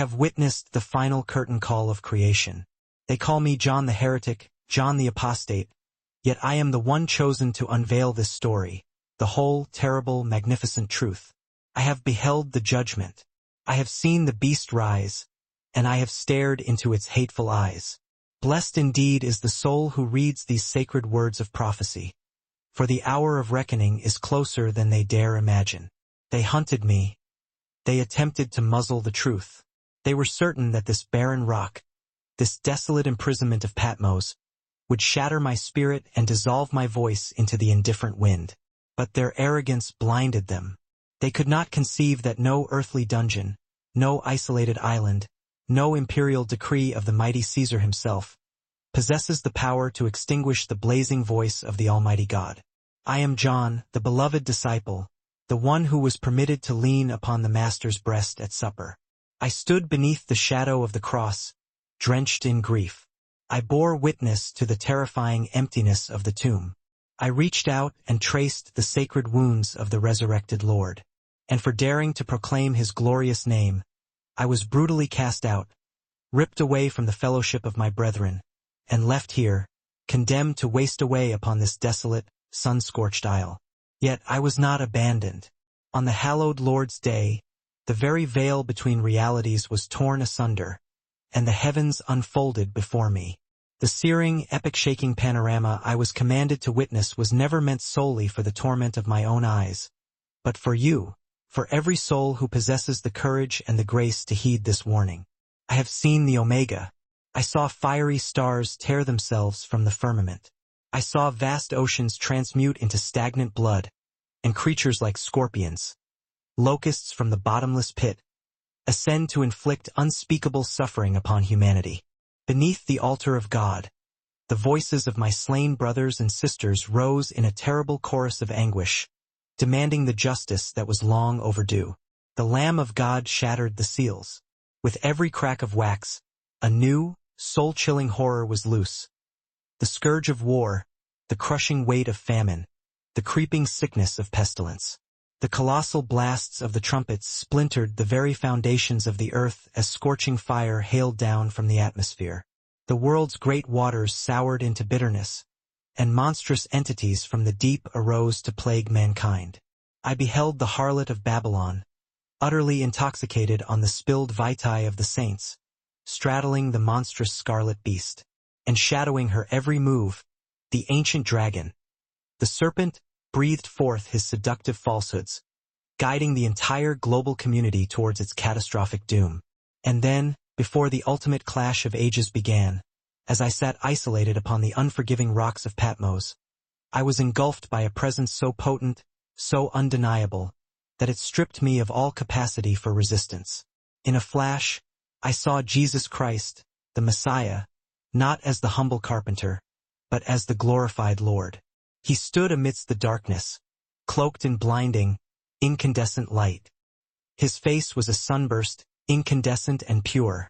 have witnessed the final curtain call of creation. They call me John the Heretic, John the Apostate, yet I am the one chosen to unveil this story, the whole, terrible, magnificent truth. I have beheld the judgment. I have seen the beast rise, and I have stared into its hateful eyes. Blessed indeed is the soul who reads these sacred words of prophecy, for the hour of reckoning is closer than they dare imagine. They hunted me. They attempted to muzzle the truth. They were certain that this barren rock, this desolate imprisonment of Patmos, would shatter my spirit and dissolve my voice into the indifferent wind. But their arrogance blinded them. They could not conceive that no earthly dungeon, no isolated island, no imperial decree of the mighty Caesar himself, possesses the power to extinguish the blazing voice of the Almighty God. I am John, the beloved disciple, the one who was permitted to lean upon the Master's breast at supper. I stood beneath the shadow of the cross, drenched in grief. I bore witness to the terrifying emptiness of the tomb. I reached out and traced the sacred wounds of the resurrected Lord. And for daring to proclaim his glorious name, I was brutally cast out, ripped away from the fellowship of my brethren, and left here, condemned to waste away upon this desolate, sun-scorched isle. Yet I was not abandoned. On the hallowed Lord's day, the very veil between realities was torn asunder, and the heavens unfolded before me. The searing, epic-shaking panorama I was commanded to witness was never meant solely for the torment of my own eyes, but for you, for every soul who possesses the courage and the grace to heed this warning. I have seen the Omega. I saw fiery stars tear themselves from the firmament. I saw vast oceans transmute into stagnant blood, and creatures like scorpions, locusts from the bottomless pit, ascend to inflict unspeakable suffering upon humanity. Beneath the altar of God, the voices of my slain brothers and sisters rose in a terrible chorus of anguish, demanding the justice that was long overdue. The Lamb of God shattered the seals. With every crack of wax, a new, soul-chilling horror was loose. The scourge of war, the crushing weight of famine, the creeping sickness of pestilence. The colossal blasts of the trumpets splintered the very foundations of the earth as scorching fire hailed down from the atmosphere. The world's great waters soured into bitterness, and monstrous entities from the deep arose to plague mankind. I beheld the harlot of Babylon, utterly intoxicated on the spilled vitae of the saints, straddling the monstrous scarlet beast, and shadowing her every move, the ancient dragon. The serpent breathed forth his seductive falsehoods, guiding the entire global community towards its catastrophic doom. And then, before the ultimate clash of ages began, as I sat isolated upon the unforgiving rocks of Patmos, I was engulfed by a presence so potent, so undeniable, that it stripped me of all capacity for resistance. In a flash, I saw Jesus Christ, the Messiah, not as the humble carpenter, but as the glorified Lord. He stood amidst the darkness, cloaked in blinding, incandescent light. His face was a sunburst, incandescent and pure.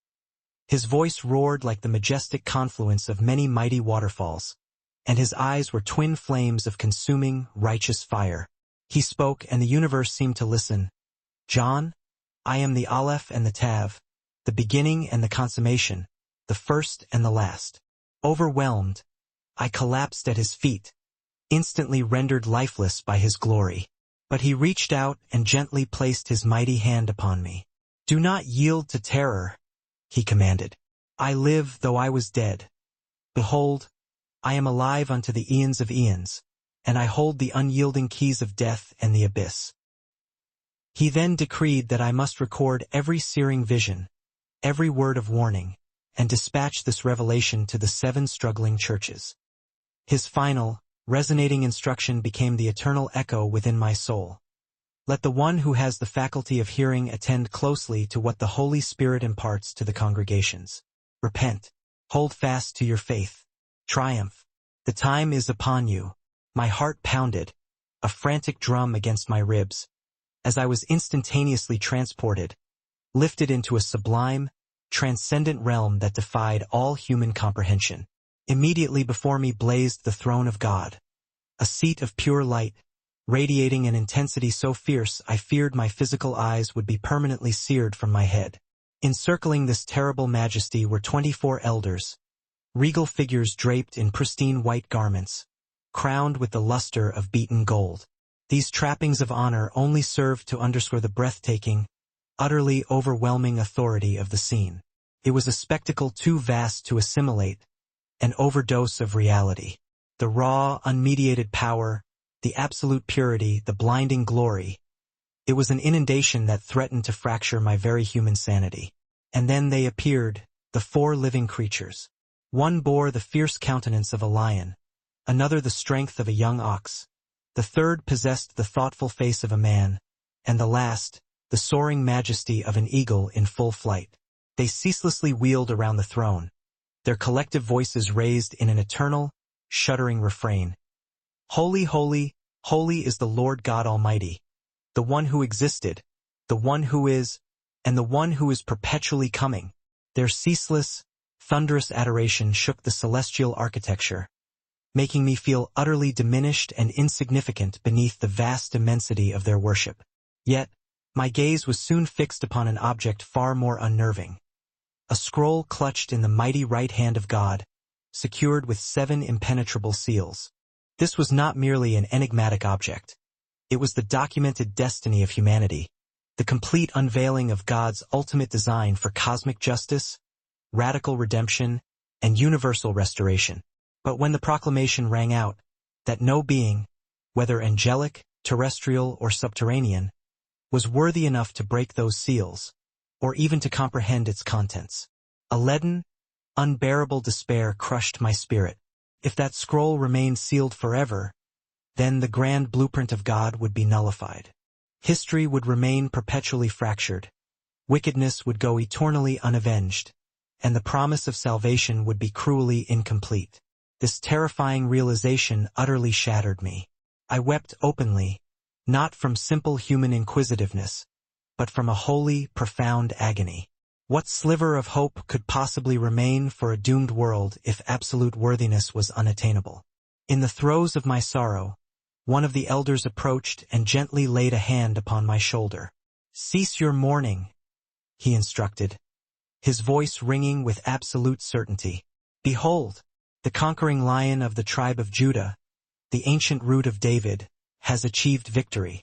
His voice roared like the majestic confluence of many mighty waterfalls, and his eyes were twin flames of consuming, righteous fire. He spoke, and the universe seemed to listen. John, I am the Aleph and the Tav, the beginning and the consummation, the first and the last. Overwhelmed, I collapsed at his feet, instantly rendered lifeless by his glory. But he reached out and gently placed his mighty hand upon me. Do not yield to terror, he commanded. I live though I was dead. Behold, I am alive unto the eons of eons, and I hold the unyielding keys of death and the abyss. He then decreed that I must record every searing vision, every word of warning, and dispatch this revelation to the 7 struggling churches. His final, resonating instruction became the eternal echo within my soul. Let the one who has the faculty of hearing attend closely to what the Holy Spirit imparts to the congregations. Repent. Hold fast to your faith. Triumph. The time is upon you. My heart pounded, a frantic drum against my ribs, as I was instantaneously transported, lifted into a sublime, transcendent realm that defied all human comprehension. Immediately before me blazed the throne of God, a seat of pure light, radiating an intensity so fierce I feared my physical eyes would be permanently seared from my head. Encircling this terrible majesty were 24 elders, regal figures draped in pristine white garments, crowned with the luster of beaten gold. These trappings of honor only served to underscore the breathtaking, utterly overwhelming authority of the scene. It was a spectacle too vast to assimilate, an overdose of reality. The raw, unmediated power, the absolute purity, the blinding glory. It was an inundation that threatened to fracture my very human sanity. And then they appeared, the 4 living creatures. One bore the fierce countenance of a lion, another the strength of a young ox, the third possessed the thoughtful face of a man, and the last, the soaring majesty of an eagle in full flight. They ceaselessly wheeled around the throne, their collective voices raised in an eternal, shuddering refrain. Holy, holy, holy is the Lord God Almighty, the one who existed, the one who is, and the one who is perpetually coming. Their ceaseless, thunderous adoration shook the celestial architecture, making me feel utterly diminished and insignificant beneath the vast immensity of their worship. Yet, my gaze was soon fixed upon an object far more unnerving. A scroll clutched in the mighty right hand of God, secured with 7 impenetrable seals. This was not merely an enigmatic object. It was the documented destiny of humanity, the complete unveiling of God's ultimate design for cosmic justice, radical redemption, and universal restoration. But when the proclamation rang out that no being, whether angelic, terrestrial, or subterranean, was worthy enough to break those seals, or even to comprehend its contents, a leaden, unbearable despair crushed my spirit. If that scroll remained sealed forever, then the grand blueprint of God would be nullified. History would remain perpetually fractured, wickedness would go eternally unavenged, and the promise of salvation would be cruelly incomplete. This terrifying realization utterly shattered me. I wept openly, not from simple human inquisitiveness, but from a holy, profound agony. What sliver of hope could possibly remain for a doomed world if absolute worthiness was unattainable? In the throes of my sorrow, one of the elders approached and gently laid a hand upon my shoulder. "Cease your mourning," he instructed, his voice ringing with absolute certainty. "Behold, the conquering lion of the tribe of Judah, the ancient root of David, has achieved victory.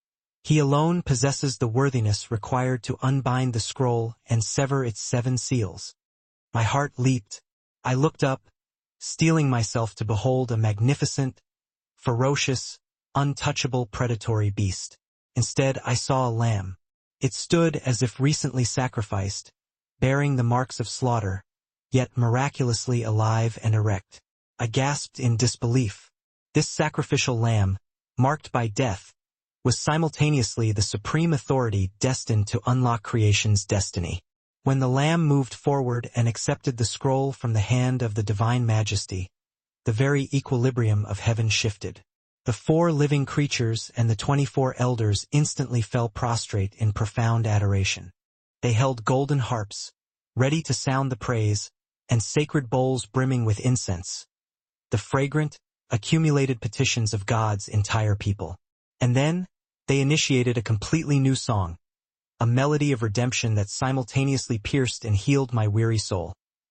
He alone possesses the worthiness required to unbind the scroll and sever its 7 seals." My heart leaped. I looked up, steeling myself to behold a magnificent, ferocious, untouchable predatory beast. Instead, I saw a lamb. It stood as if recently sacrificed, bearing the marks of slaughter, yet miraculously alive and erect. I gasped in disbelief. This sacrificial lamb, marked by death, was simultaneously the supreme authority destined to unlock creation's destiny. When the lamb moved forward and accepted the scroll from the hand of the divine majesty, the very equilibrium of heaven shifted. The 4 living creatures and the 24 elders instantly fell prostrate in profound adoration. They held golden harps, ready to sound the praise, and sacred bowls brimming with incense, the fragrant, accumulated petitions of God's entire people. And then, they initiated a completely new song, a melody of redemption that simultaneously pierced and healed my weary soul.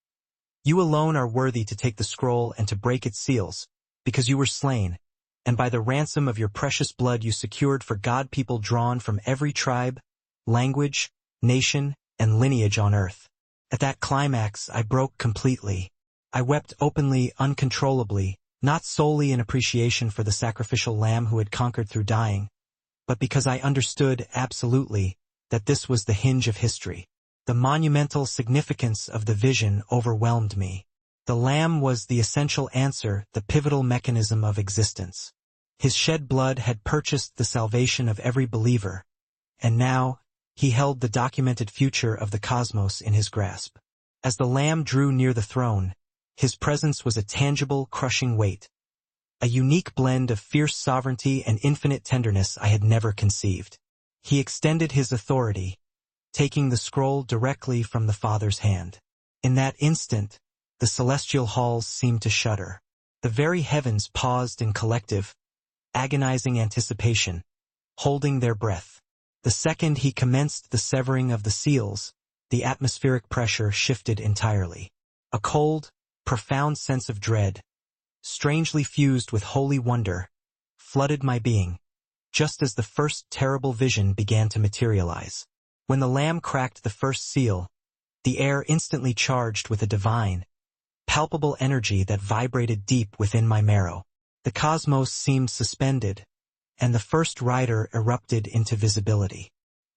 "You alone are worthy to take the scroll and to break its seals, because you were slain, and by the ransom of your precious blood you secured for God people drawn from every tribe, language, nation, and lineage on earth." At that climax, I broke completely. I wept openly, uncontrollably, not solely in appreciation for the sacrificial lamb who had conquered through dying, but because I understood absolutely that this was the hinge of history. The monumental significance of the vision overwhelmed me. The Lamb was the essential answer, the pivotal mechanism of existence. His shed blood had purchased the salvation of every believer, and now he held the documented future of the cosmos in his grasp. As the Lamb drew near the throne, his presence was a tangible, crushing weight, a unique blend of fierce sovereignty and infinite tenderness I had never conceived. He extended his authority, taking the scroll directly from the Father's hand. In that instant, the celestial halls seemed to shudder. The very heavens paused in collective, agonizing anticipation, holding their breath. The second he commenced the severing of the seals, the atmospheric pressure shifted entirely. A cold, profound sense of dread, strangely fused with holy wonder, flooded my being, just as the first terrible vision began to materialize. When the Lamb cracked the first seal, the air instantly charged with a divine, palpable energy that vibrated deep within my marrow. The cosmos seemed suspended, and the first rider erupted into visibility.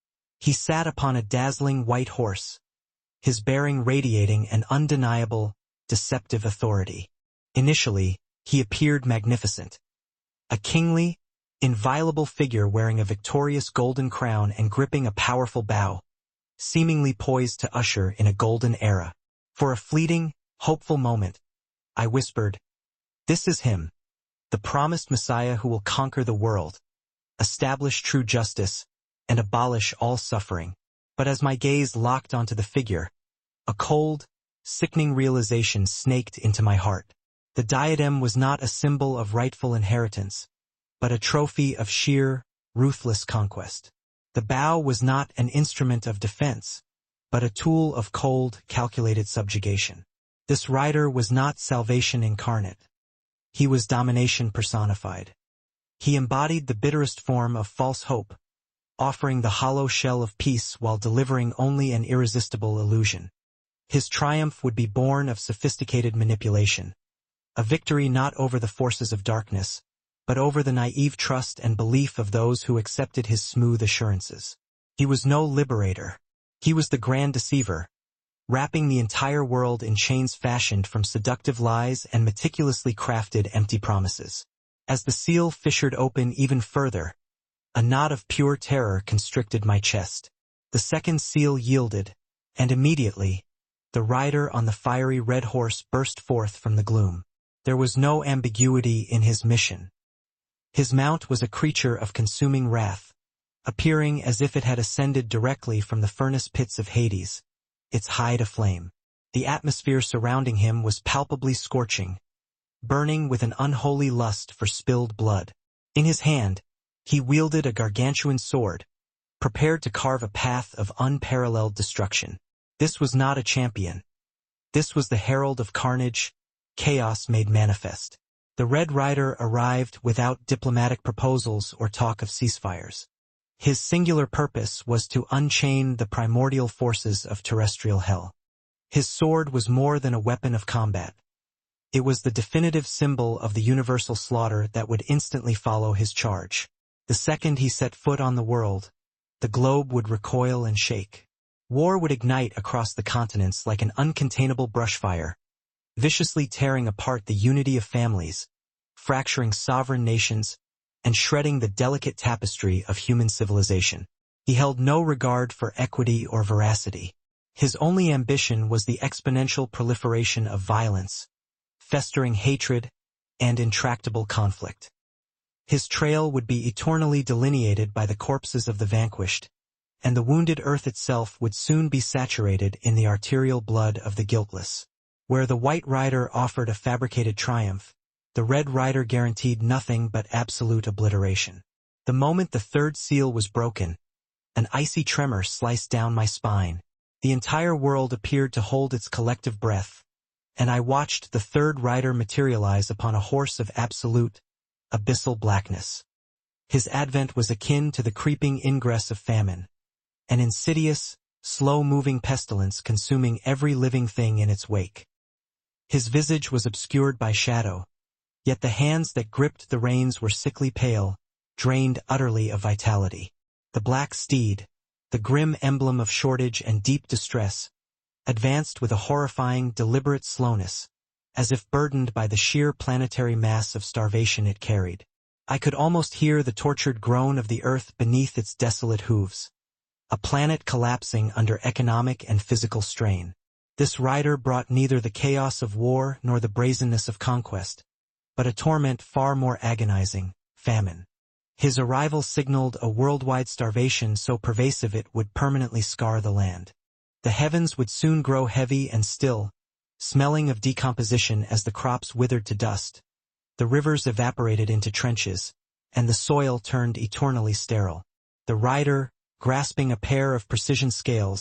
He sat upon a dazzling white horse, his bearing radiating an undeniable, deceptive authority. Initially, he appeared magnificent. A kingly, inviolable figure wearing a victorious golden crown and gripping a powerful bow, seemingly poised to usher in a golden era. For a fleeting, hopeful moment, I whispered, "This is him, the promised Messiah who will conquer the world, establish true justice, and abolish all suffering." But as my gaze locked onto the figure, a cold, sickening realization snaked into my heart. The diadem was not a symbol of rightful inheritance, but a trophy of sheer, ruthless conquest. The bow was not an instrument of defense, but a tool of cold, calculated subjugation. This rider was not salvation incarnate. He was domination personified. He embodied the bitterest form of false hope, offering the hollow shell of peace while delivering only an irresistible illusion. His triumph would be born of sophisticated manipulation, a victory not over the forces of darkness, but over the naive trust and belief of those who accepted his smooth assurances. He was no liberator. He was the grand deceiver, wrapping the entire world in chains fashioned from seductive lies and meticulously crafted empty promises. As the seal fissured open even further, a knot of pure terror constricted my chest. The second seal yielded, and immediately, the rider on the fiery red horse burst forth from the gloom. There was no ambiguity in his mission. His mount was a creature of consuming wrath, appearing as if it had ascended directly from the furnace pits of Hades, its hide aflame. The atmosphere surrounding him was palpably scorching, burning with an unholy lust for spilled blood. In his hand, he wielded a gargantuan sword, prepared to carve a path of unparalleled destruction. This was not a champion. This was the herald of carnage, chaos made manifest. The Red Rider arrived without diplomatic proposals or talk of ceasefires. His singular purpose was to unchain the primordial forces of terrestrial hell. His sword was more than a weapon of combat. It was the definitive symbol of the universal slaughter that would instantly follow his charge. The second he set foot on the world, the globe would recoil and shake. War would ignite across the continents like an uncontainable brushfire, viciously tearing apart the unity of families, fracturing sovereign nations, and shredding the delicate tapestry of human civilization. He held no regard for equity or veracity. His only ambition was the exponential proliferation of violence, festering hatred, and intractable conflict. His trail would be eternally delineated by the corpses of the vanquished, and the wounded earth itself would soon be saturated in the arterial blood of the guiltless. Where the White Rider offered a fabricated triumph, the Red Rider guaranteed nothing but absolute obliteration. The moment the third seal was broken, an icy tremor sliced down my spine. The entire world appeared to hold its collective breath, and I watched the third rider materialize upon a horse of absolute, abyssal blackness. His advent was akin to the creeping ingress of famine, an insidious, slow-moving pestilence consuming every living thing in its wake. His visage was obscured by shadow, yet the hands that gripped the reins were sickly pale, drained utterly of vitality. The black steed, the grim emblem of shortage and deep distress, advanced with a horrifying, deliberate slowness, as if burdened by the sheer planetary mass of starvation it carried. I could almost hear the tortured groan of the earth beneath its desolate hooves, a planet collapsing under economic and physical strain. This rider brought neither the chaos of war nor the brazenness of conquest, but a torment far more agonizing, famine. His arrival signaled a worldwide starvation so pervasive it would permanently scar the land. The heavens would soon grow heavy and still, smelling of decomposition as the crops withered to dust. The rivers evaporated into trenches, and the soil turned eternally sterile. The rider, grasping a pair of precision scales,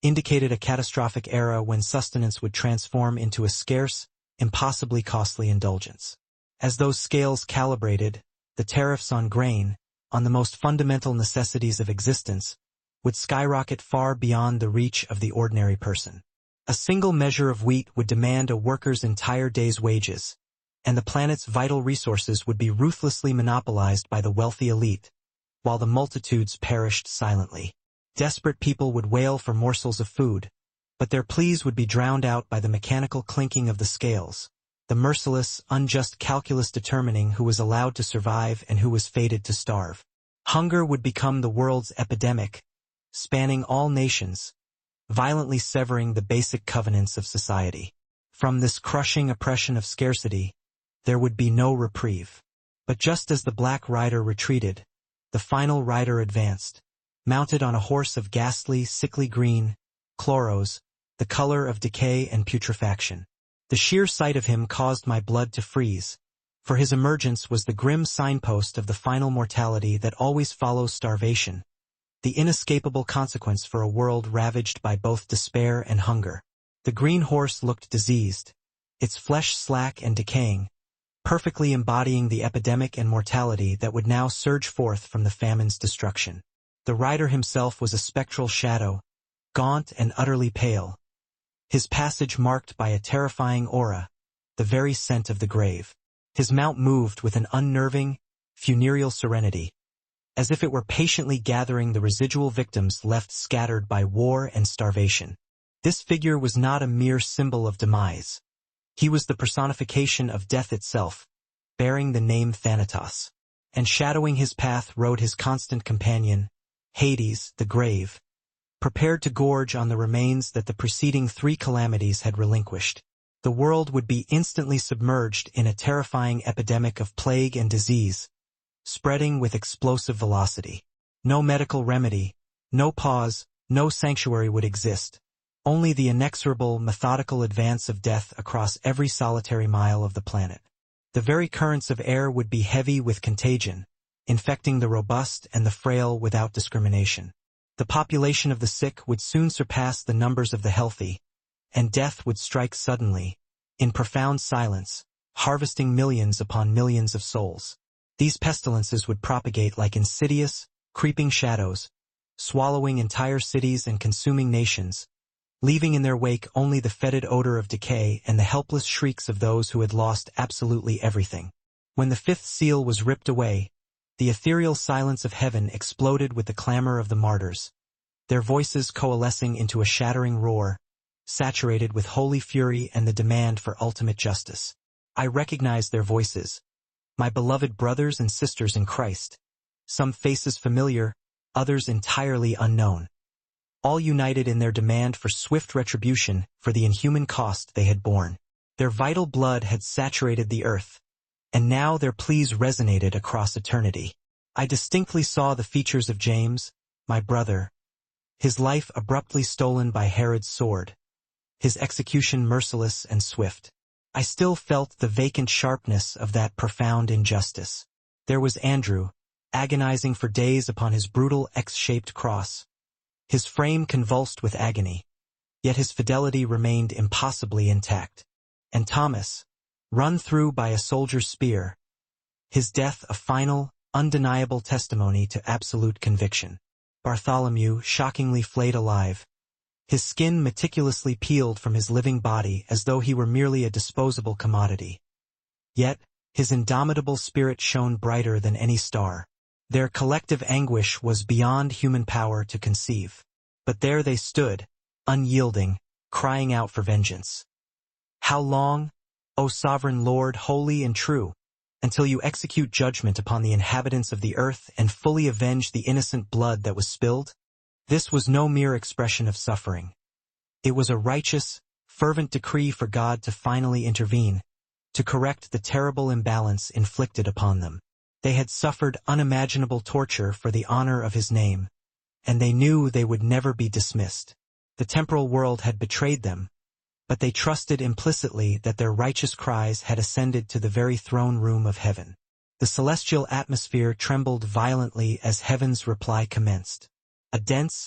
indicated a catastrophic era when sustenance would transform into a scarce, impossibly costly indulgence. As those scales calibrated, the tariffs on grain, on the most fundamental necessities of existence, would skyrocket far beyond the reach of the ordinary person. A single measure of wheat would demand a worker's entire day's wages, and the planet's vital resources would be ruthlessly monopolized by the wealthy elite, while the multitudes perished silently. Desperate people would wail for morsels of food, but their pleas would be drowned out by the mechanical clinking of the scales, the merciless, unjust calculus determining who was allowed to survive and who was fated to starve. Hunger would become the world's epidemic, spanning all nations, violently severing the basic covenants of society. From this crushing oppression of scarcity, there would be no reprieve. But just as the Black Rider retreated, the final rider advanced, mounted on a horse of ghastly, sickly green, chloros, the color of decay and putrefaction. The sheer sight of him caused my blood to freeze, for his emergence was the grim signpost of the final mortality that always follows starvation, the inescapable consequence for a world ravaged by both despair and hunger. The green horse looked diseased, its flesh slack and decaying, perfectly embodying the epidemic and mortality that would now surge forth from the famine's destruction. The rider himself was a spectral shadow, gaunt and utterly pale, his passage marked by a terrifying aura, the very scent of the grave. His mount moved with an unnerving, funereal serenity, as if it were patiently gathering the residual victims left scattered by war and starvation. This figure was not a mere symbol of demise. He was the personification of death itself, bearing the name Thanatos. And shadowing his path rode his constant companion, Hades, the grave, prepared to gorge on the remains that the preceding 3 calamities had relinquished. The world would be instantly submerged in a terrifying epidemic of plague and disease, spreading with explosive velocity. No medical remedy, no pause, no sanctuary would exist, only the inexorable, methodical advance of death across every solitary mile of the planet. The very currents of air would be heavy with contagion, infecting the robust and the frail without discrimination. The population of the sick would soon surpass the numbers of the healthy, and death would strike suddenly, in profound silence, harvesting millions upon millions of souls. These pestilences would propagate like insidious, creeping shadows, swallowing entire cities and consuming nations, leaving in their wake only the fetid odor of decay and the helpless shrieks of those who had lost absolutely everything. When the 5th seal was ripped away, the ethereal silence of heaven exploded with the clamor of the martyrs, their voices coalescing into a shattering roar, saturated with holy fury and the demand for ultimate justice. I recognized their voices, my beloved brothers and sisters in Christ, some faces familiar, others entirely unknown, all united in their demand for swift retribution for the inhuman cost they had borne. Their vital blood had saturated the earth, and now their pleas resonated across eternity. I distinctly saw the features of James, my brother, his life abruptly stolen by Herod's sword, his execution merciless and swift. I still felt the vacant sharpness of that profound injustice. There was Andrew, agonizing for days upon his brutal X-shaped cross, his frame convulsed with agony, yet his fidelity remained impossibly intact. And Thomas, run through by a soldier's spear, his death a final, undeniable testimony to absolute conviction. Bartholomew, shockingly flayed alive, his skin meticulously peeled from his living body as though he were merely a disposable commodity. Yet, his indomitable spirit shone brighter than any star. Their collective anguish was beyond human power to conceive. But there they stood, unyielding, crying out for vengeance. How long, O sovereign Lord, holy and true, until you execute judgment upon the inhabitants of the earth and fully avenge the innocent blood that was spilled? This was no mere expression of suffering. It was a righteous, fervent decree for God to finally intervene, to correct the terrible imbalance inflicted upon them. They had suffered unimaginable torture for the honor of his name, and they knew they would never be dismissed. The temporal world had betrayed them, but they trusted implicitly that their righteous cries had ascended to the very throne room of heaven. The celestial atmosphere trembled violently as heaven's reply commenced. A dense,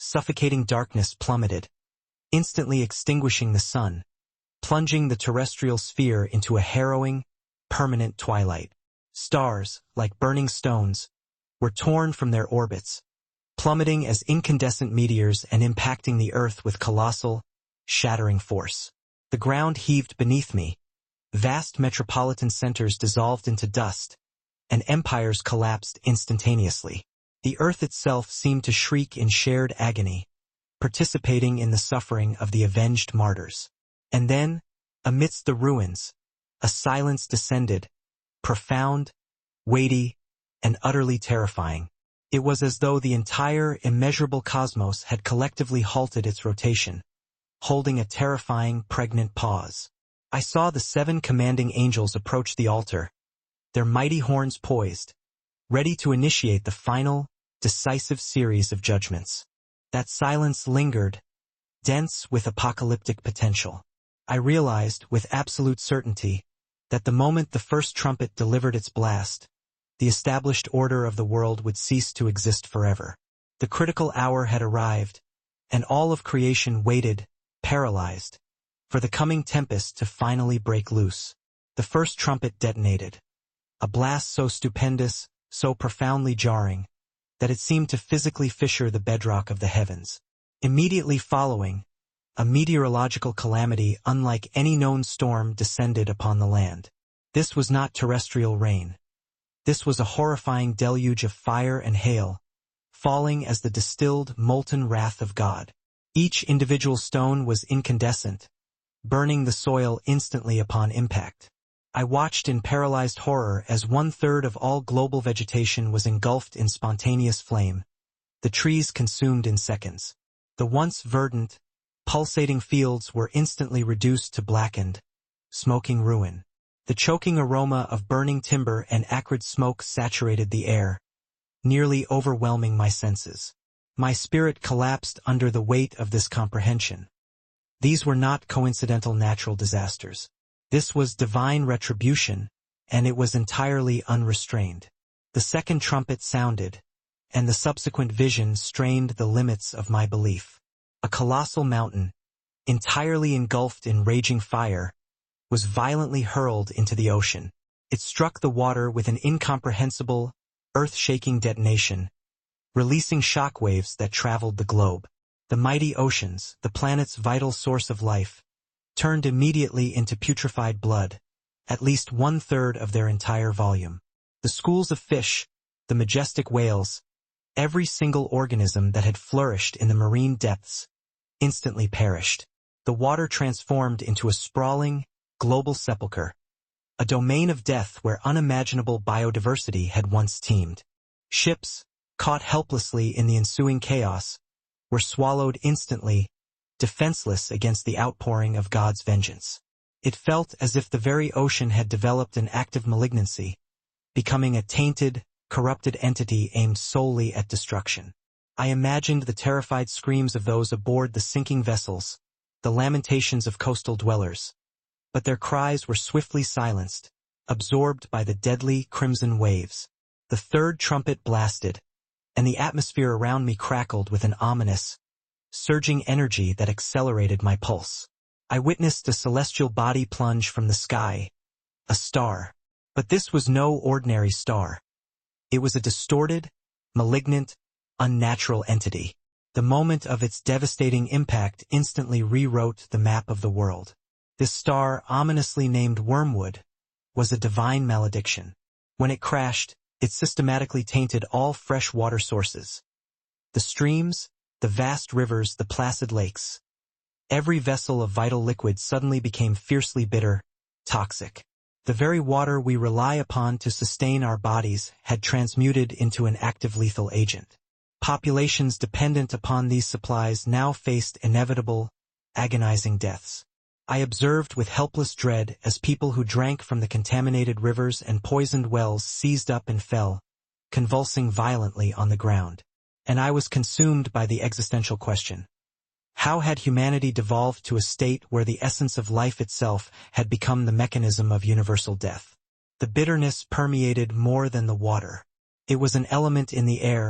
Suffocating darkness plummeted, instantly extinguishing the sun, plunging the terrestrial sphere into a harrowing, permanent twilight. Stars, like burning stones, were torn from their orbits, plummeting as incandescent meteors and impacting the Earth with colossal, shattering force. The ground heaved beneath me. Vast metropolitan centers dissolved into dust, and empires collapsed instantaneously. The Earth itself seemed to shriek in shared agony, participating in the suffering of the avenged martyrs. And then, amidst the ruins, a silence descended, profound, weighty, and utterly terrifying. It was as though the entire immeasurable cosmos had collectively halted its rotation, holding a terrifying, pregnant pause. I saw the 7 commanding angels approach the altar, their mighty horns poised, ready to initiate the final, decisive series of judgments. That silence lingered, dense with apocalyptic potential. I realized, with absolute certainty, that the moment the first trumpet delivered its blast, the established order of the world would cease to exist forever. The critical hour had arrived, and all of creation waited, paralyzed, for the coming tempest to finally break loose. The first trumpet detonated, a blast so stupendous, so profoundly jarring, that it seemed to physically fissure the bedrock of the heavens. Immediately following, a meteorological calamity unlike any known storm descended upon the land. This was not terrestrial rain. This was a horrifying deluge of fire and hail, falling as the distilled, molten wrath of God. Each individual stone was incandescent, burning the soil instantly upon impact. I watched in paralyzed horror as 1/3 of all global vegetation was engulfed in spontaneous flame, the trees consumed in seconds. The once verdant, pulsating fields were instantly reduced to blackened, smoking ruin. The choking aroma of burning timber and acrid smoke saturated the air, nearly overwhelming my senses. My spirit collapsed under the weight of this comprehension. These were not coincidental natural disasters. This was divine retribution, and it was entirely unrestrained. The second trumpet sounded, and the subsequent vision strained the limits of my belief. A colossal mountain, entirely engulfed in raging fire, was violently hurled into the ocean. It struck the water with an incomprehensible, earth-shaking detonation, releasing shockwaves that traveled the globe. The mighty oceans, the planet's vital source of life, turned immediately into putrefied blood, at least 1/3 of their entire volume. The schools of fish, the majestic whales, every single organism that had flourished in the marine depths, instantly perished. The water transformed into a sprawling, global sepulchre, a domain of death where unimaginable biodiversity had once teemed. Ships, caught helplessly in the ensuing chaos, were swallowed instantly, defenseless against the outpouring of God's vengeance. It felt as if the very ocean had developed an active malignancy, becoming a tainted, corrupted entity aimed solely at destruction. I imagined the terrified screams of those aboard the sinking vessels, the lamentations of coastal dwellers. But their cries were swiftly silenced, absorbed by the deadly crimson waves. The third trumpet blasted, and the atmosphere around me crackled with an ominous, surging energy that accelerated my pulse. I witnessed a celestial body plunge from the sky, a star. But this was no ordinary star. It was a distorted, malignant, unnatural entity. The moment of its devastating impact instantly rewrote the map of the world. This star, ominously named Wormwood, was a divine malediction. When it crashed, it systematically tainted all fresh water sources. The streams, the vast rivers, the placid lakes. Every vessel of vital liquid suddenly became fiercely bitter, toxic. The very water we rely upon to sustain our bodies had transmuted into an active lethal agent. Populations dependent upon these supplies now faced inevitable, agonizing deaths. I observed with helpless dread as people who drank from the contaminated rivers and poisoned wells seized up and fell, convulsing violently on the ground. And I was consumed by the existential question. How had humanity devolved to a state where the essence of life itself had become the mechanism of universal death? The bitterness permeated more than the water. It was an element in the air,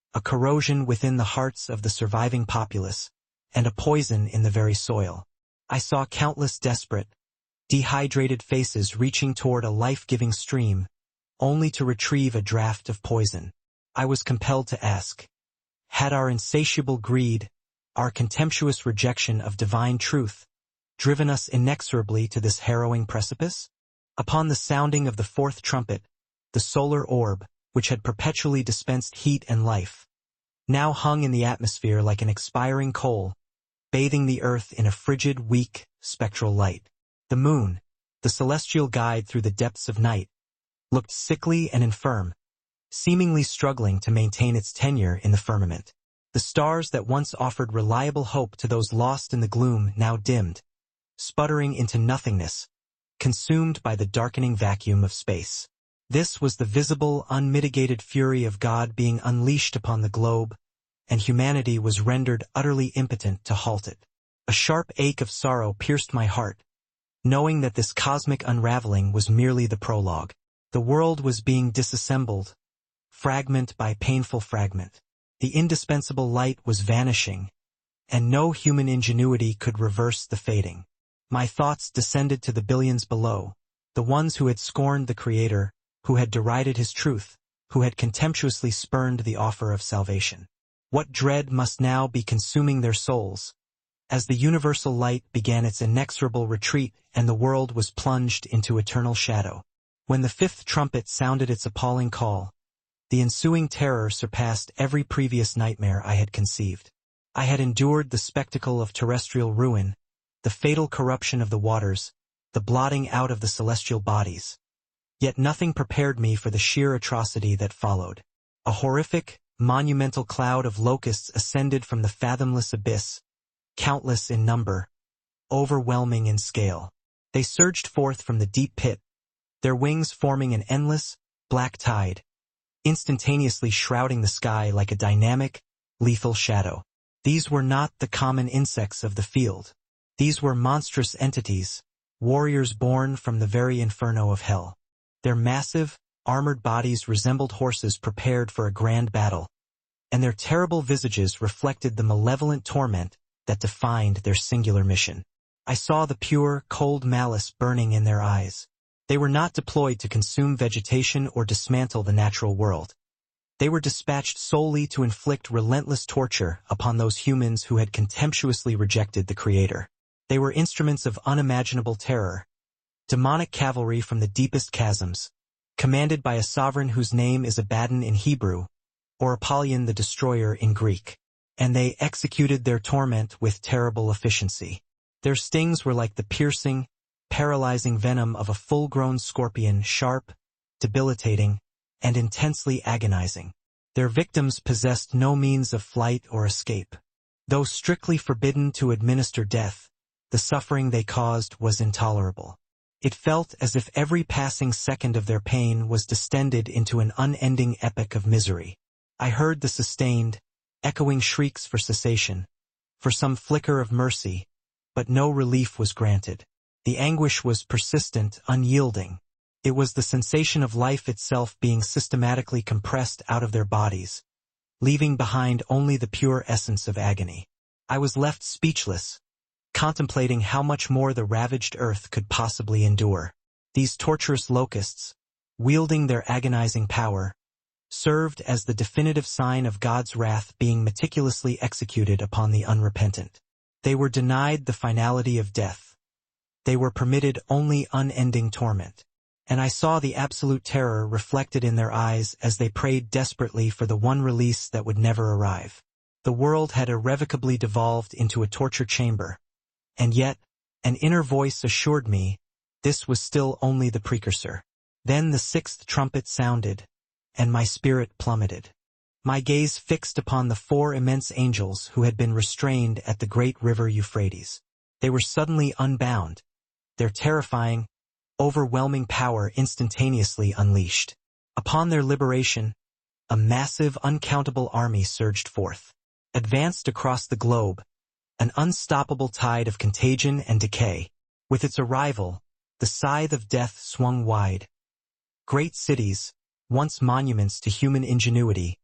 a corrosion within the hearts of the surviving populace, and a poison in the very soil. I saw countless desperate, dehydrated faces reaching toward a life-giving stream, only to retrieve a draught of poison. I was compelled to ask, had our insatiable greed, our contemptuous rejection of divine truth, driven us inexorably to this harrowing precipice? Upon the sounding of the fourth trumpet, the solar orb, which had perpetually dispensed heat and life, now hung in the atmosphere like an expiring coal, bathing the earth in a frigid, weak, spectral light. The moon, the celestial guide through the depths of night, looked sickly and infirm, seemingly struggling to maintain its tenure in the firmament. The stars that once offered reliable hope to those lost in the gloom now dimmed, sputtering into nothingness, consumed by the darkening vacuum of space. This was the visible, unmitigated fury of God being unleashed upon the globe, and humanity was rendered utterly impotent to halt it. A sharp ache of sorrow pierced my heart, knowing that this cosmic unraveling was merely the prologue. The world was being disassembled, fragment by painful fragment. The indispensable light was vanishing, and no human ingenuity could reverse the fading. My thoughts descended to the billions below, the ones who had scorned the Creator, who had derided his truth, who had contemptuously spurned the offer of salvation. What dread must now be consuming their souls, as the universal light began its inexorable retreat and the world was plunged into eternal shadow. When the fifth trumpet sounded its appalling call, the ensuing terror surpassed every previous nightmare I had conceived. I had endured the spectacle of terrestrial ruin, the fatal corruption of the waters, the blotting out of the celestial bodies. Yet nothing prepared me for the sheer atrocity that followed. A horrific, monumental cloud of locusts ascended from the fathomless abyss, countless in number, overwhelming in scale. They surged forth from the deep pit, their wings forming an endless, black tide, instantaneously shrouding the sky like a dynamic, lethal shadow. These were not the common insects of the field. These were monstrous entities, warriors born from the very inferno of hell. Their massive, armored bodies resembled horses prepared for a grand battle, and their terrible visages reflected the malevolent torment that defined their singular mission. I saw the pure, cold malice burning in their eyes. They were not deployed to consume vegetation or dismantle the natural world. They were dispatched solely to inflict relentless torture upon those humans who had contemptuously rejected the Creator. They were instruments of unimaginable terror, demonic cavalry from the deepest chasms, commanded by a sovereign whose name is Abaddon in Hebrew, or Apollyon the Destroyer in Greek. And they executed their torment with terrible efficiency. Their stings were like the piercing, paralyzing venom of a full-grown scorpion, sharp, debilitating, and intensely agonizing. Their victims possessed no means of flight or escape. Though strictly forbidden to administer death, the suffering they caused was intolerable. It felt as if every passing second of their pain was distended into an unending epic of misery. I heard the sustained, echoing shrieks for cessation, for some flicker of mercy, but no relief was granted. The anguish was persistent, unyielding. It was the sensation of life itself being systematically compressed out of their bodies, leaving behind only the pure essence of agony. I was left speechless, contemplating how much more the ravaged earth could possibly endure. These torturous locusts, wielding their agonizing power, served as the definitive sign of God's wrath being meticulously executed upon the unrepentant. They were denied the finality of death. They were permitted only unending torment. And I saw the absolute terror reflected in their eyes as they prayed desperately for the one release that would never arrive. The world had irrevocably devolved into a torture chamber. And yet, an inner voice assured me, this was still only the precursor. Then the sixth trumpet sounded, and my spirit plummeted. My gaze fixed upon the four immense angels who had been restrained at the great river Euphrates. They were suddenly unbound, their terrifying, overwhelming power instantaneously unleashed. Upon their liberation, a massive, uncountable army surged forth, advanced across the globe, an unstoppable tide of contagion and decay. With its arrival, the scythe of death swung wide. Great cities, once monuments to human ingenuity,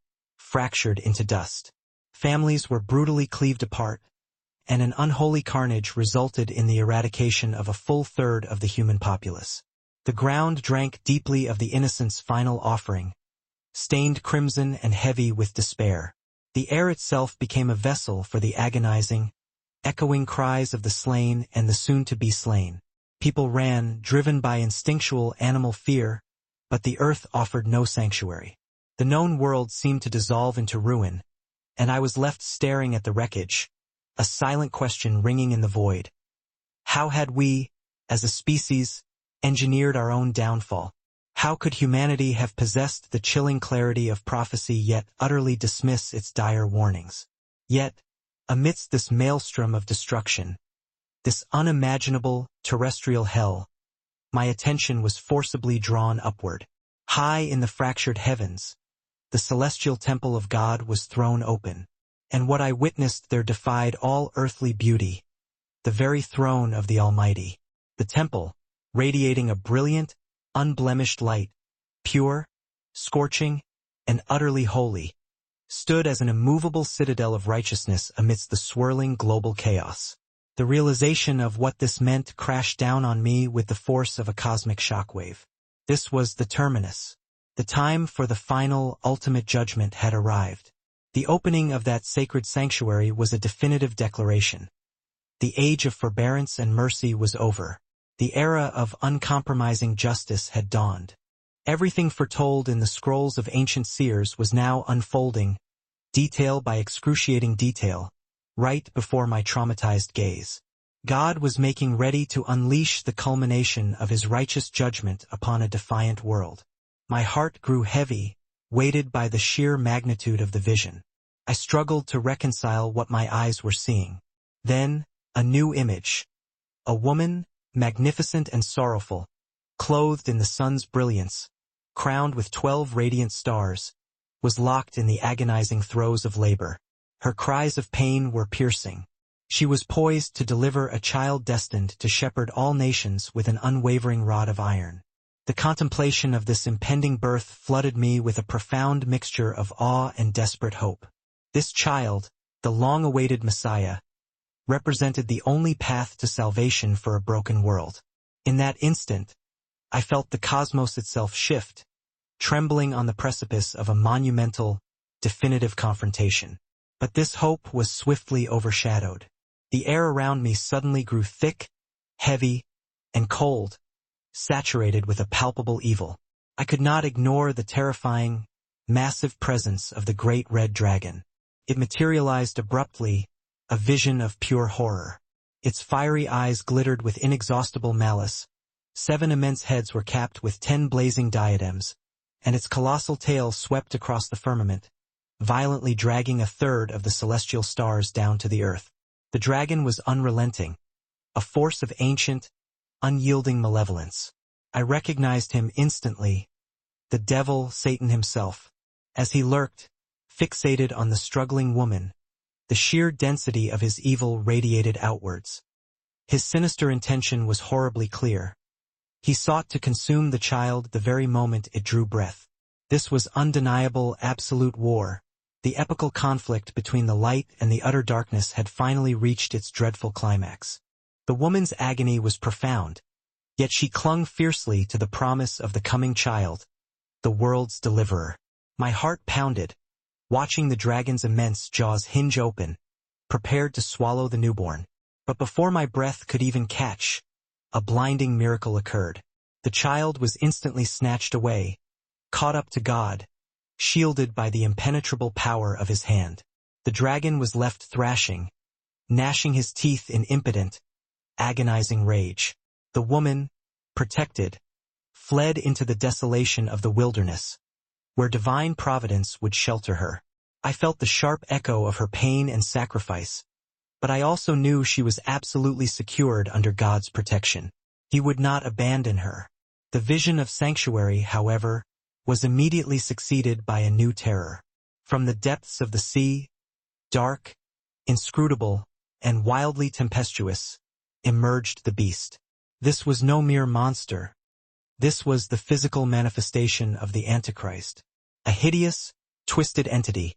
fractured into dust. Families were brutally cleaved apart, and an unholy carnage resulted in the eradication of a full third of the human populace. The ground drank deeply of the innocents' final offering, stained crimson and heavy with despair. The air itself became a vessel for the agonizing, echoing cries of the slain and the soon-to-be slain. People ran, driven by instinctual animal fear, but the earth offered no sanctuary. The known world seemed to dissolve into ruin, and I was left staring at the wreckage, a silent question ringing in the void. How had we, as a species, engineered our own downfall? How could humanity have possessed the chilling clarity of prophecy yet utterly dismiss its dire warnings? Yet, amidst this maelstrom of destruction, this unimaginable terrestrial hell, my attention was forcibly drawn upward. High in the fractured heavens, the celestial temple of God was thrown open, and what I witnessed there defied all earthly beauty, the very throne of the Almighty. The temple, radiating a brilliant, unblemished light, pure, scorching, and utterly holy, stood as an immovable citadel of righteousness amidst the swirling global chaos. The realization of what this meant crashed down on me with the force of a cosmic shockwave. This was the terminus. The time for the final, ultimate judgment had arrived. The opening of that sacred sanctuary was a definitive declaration. The age of forbearance and mercy was over. The era of uncompromising justice had dawned. Everything foretold in the scrolls of ancient seers was now unfolding, detail by excruciating detail, right before my traumatized gaze. God was making ready to unleash the culmination of his righteous judgment upon a defiant world. My heart grew heavy, weighted by the sheer magnitude of the vision. I struggled to reconcile what my eyes were seeing. Then, a new image. A woman, magnificent and sorrowful, clothed in the sun's brilliance, crowned with 12 radiant stars, was locked in the agonizing throes of labor. Her cries of pain were piercing. She was poised to deliver a child destined to shepherd all nations with an unwavering rod of iron. The contemplation of this impending birth flooded me with a profound mixture of awe and desperate hope. This child, the long-awaited Messiah, represented the only path to salvation for a broken world. In that instant, I felt the cosmos itself shift, trembling on the precipice of a monumental, definitive confrontation. But this hope was swiftly overshadowed. The air around me suddenly grew thick, heavy, and cold, saturated with a palpable evil. I could not ignore the terrifying, massive presence of the great red dragon. It materialized abruptly, a vision of pure horror. Its fiery eyes glittered with inexhaustible malice, 7 immense heads were capped with 10 blazing diadems, and its colossal tail swept across the firmament, violently dragging a third of the celestial stars down to the earth. The dragon was unrelenting, a force of ancient, unyielding malevolence. I recognized him instantly, the devil, Satan himself. As he lurked, fixated on the struggling woman, the sheer density of his evil radiated outwards. His sinister intention was horribly clear. He sought to consume the child the very moment it drew breath. This was undeniable, absolute war. The epical conflict between the light and the utter darkness had finally reached its dreadful climax. The woman's agony was profound, yet she clung fiercely to the promise of the coming child, the world's deliverer. My heart pounded, watching the dragon's immense jaws hinge open, prepared to swallow the newborn. But before my breath could even catch, a blinding miracle occurred. The child was instantly snatched away, caught up to God, shielded by the impenetrable power of his hand. The dragon was left thrashing, gnashing his teeth in impotent, agonizing rage. The woman, protected, fled into the desolation of the wilderness, where divine providence would shelter her. I felt the sharp echo of her pain and sacrifice, but I also knew she was absolutely secured under God's protection. He would not abandon her. The vision of sanctuary, however, was immediately succeeded by a new terror. From the depths of the sea, dark, inscrutable, and wildly tempestuous, emerged the beast. This was no mere monster. This was the physical manifestation of the Antichrist, a hideous, twisted entity,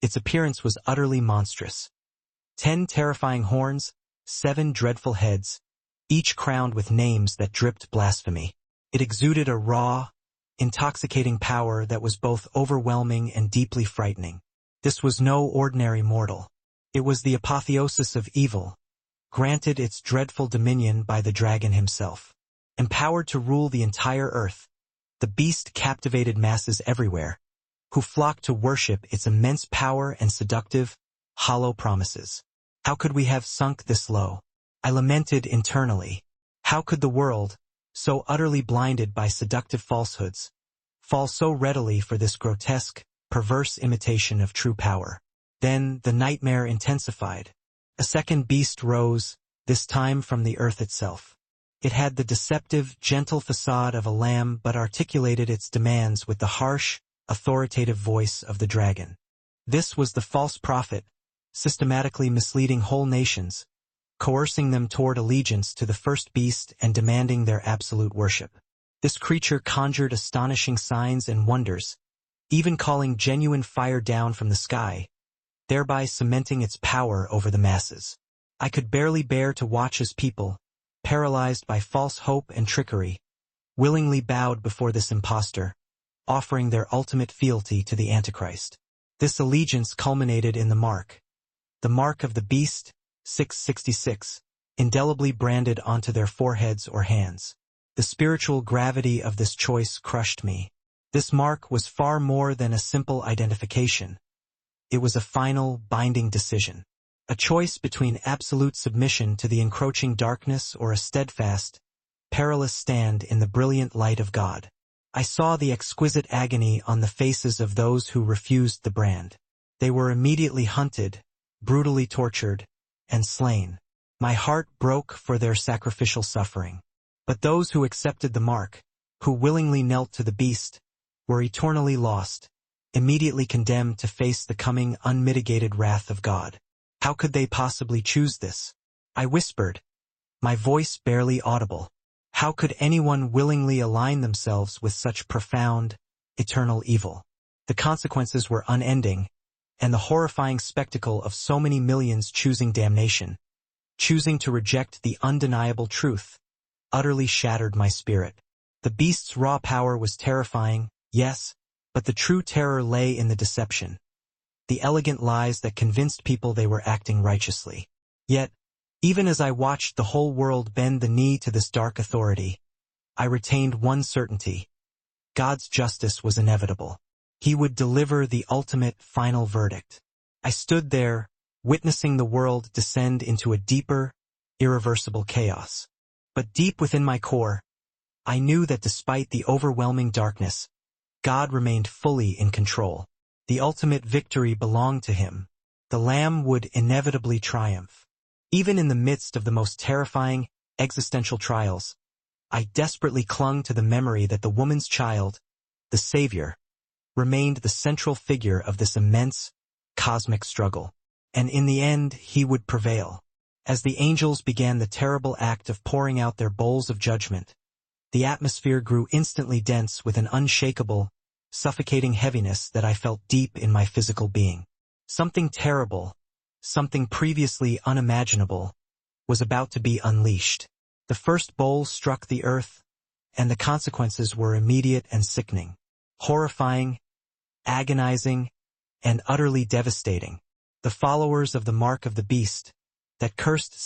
Its appearance was utterly monstrous. 10 terrifying horns, 7 dreadful heads, each crowned with names that dripped blasphemy. It exuded a raw, intoxicating power that was both overwhelming and deeply frightening. This was no ordinary mortal. It was the apotheosis of evil, granted its dreadful dominion by the dragon himself. Empowered to rule the entire earth, the beast captivated masses everywhere, who flocked to worship its immense power and seductive, hollow promises. How could we have sunk this low? I lamented internally. How could the world, so utterly blinded by seductive falsehoods, fall so readily for this grotesque, perverse imitation of true power? Then the nightmare intensified. A second beast rose, this time from the earth itself. It had the deceptive, gentle facade of a lamb but articulated its demands with the harsh, authoritative voice of the dragon. This was the false prophet, systematically misleading whole nations, coercing them toward allegiance to the first beast and demanding their absolute worship. This creature conjured astonishing signs and wonders, even calling genuine fire down from the sky, thereby cementing its power over the masses. I could barely bear to watch as people, paralyzed by false hope and trickery, willingly bowed before this impostor, offering their ultimate fealty to the Antichrist. This allegiance culminated in the mark of the beast, 666, indelibly branded onto their foreheads or hands. The spiritual gravity of this choice crushed me. This mark was far more than a simple identification. It was a final, binding decision. A choice between absolute submission to the encroaching darkness or a steadfast, perilous stand in the brilliant light of God. I saw the exquisite agony on the faces of those who refused the brand. They were immediately hunted, brutally tortured, and slain. My heart broke for their sacrificial suffering. But those who accepted the mark, who willingly knelt to the beast, were eternally lost, immediately condemned to face the coming unmitigated wrath of God. How could they possibly choose this? I whispered, my voice barely audible. How could anyone willingly align themselves with such profound, eternal evil? The consequences were unending, and the horrifying spectacle of so many millions choosing damnation, choosing to reject the undeniable truth, utterly shattered my spirit. The beast's raw power was terrifying, yes, but the true terror lay in the deception, the elegant lies that convinced people they were acting righteously. Yet, even as I watched the whole world bend the knee to this dark authority, I retained one certainty. God's justice was inevitable. He would deliver the ultimate, final verdict. I stood there, witnessing the world descend into a deeper, irreversible chaos. But deep within my core, I knew that despite the overwhelming darkness, God remained fully in control. The ultimate victory belonged to him. The Lamb would inevitably triumph. Even in the midst of the most terrifying, existential trials, I desperately clung to the memory that the woman's child, the Savior, remained the central figure of this immense, cosmic struggle. And in the end, he would prevail. As the angels began the terrible act of pouring out their bowls of judgment, the atmosphere grew instantly dense with an unshakable, suffocating heaviness that I felt deep in my physical being. Something terrible, something previously unimaginable, was about to be unleashed. The first bowl struck the earth, and the consequences were immediate and sickening, horrifying, agonizing, and utterly devastating. The followers of the mark of the beast, that cursed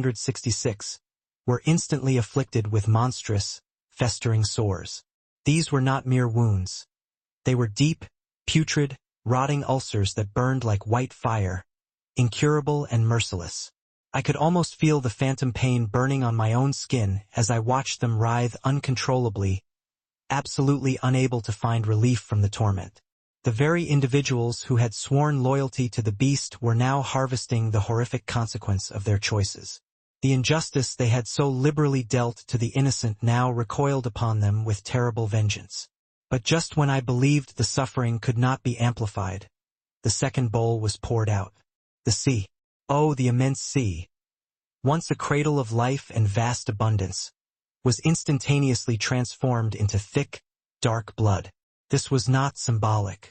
666, were instantly afflicted with monstrous, festering sores. These were not mere wounds. They were deep, putrid, rotting ulcers that burned like white fire, incurable and merciless. I could almost feel the phantom pain burning on my own skin as I watched them writhe uncontrollably, absolutely unable to find relief from the torment. The very individuals who had sworn loyalty to the beast were now harvesting the horrific consequence of their choices. The injustice they had so liberally dealt to the innocent now recoiled upon them with terrible vengeance. But just when I believed the suffering could not be amplified, the second bowl was poured out. The sea. Oh, the immense sea, once a cradle of life and vast abundance, was instantaneously transformed into thick, dark blood. This was not symbolic.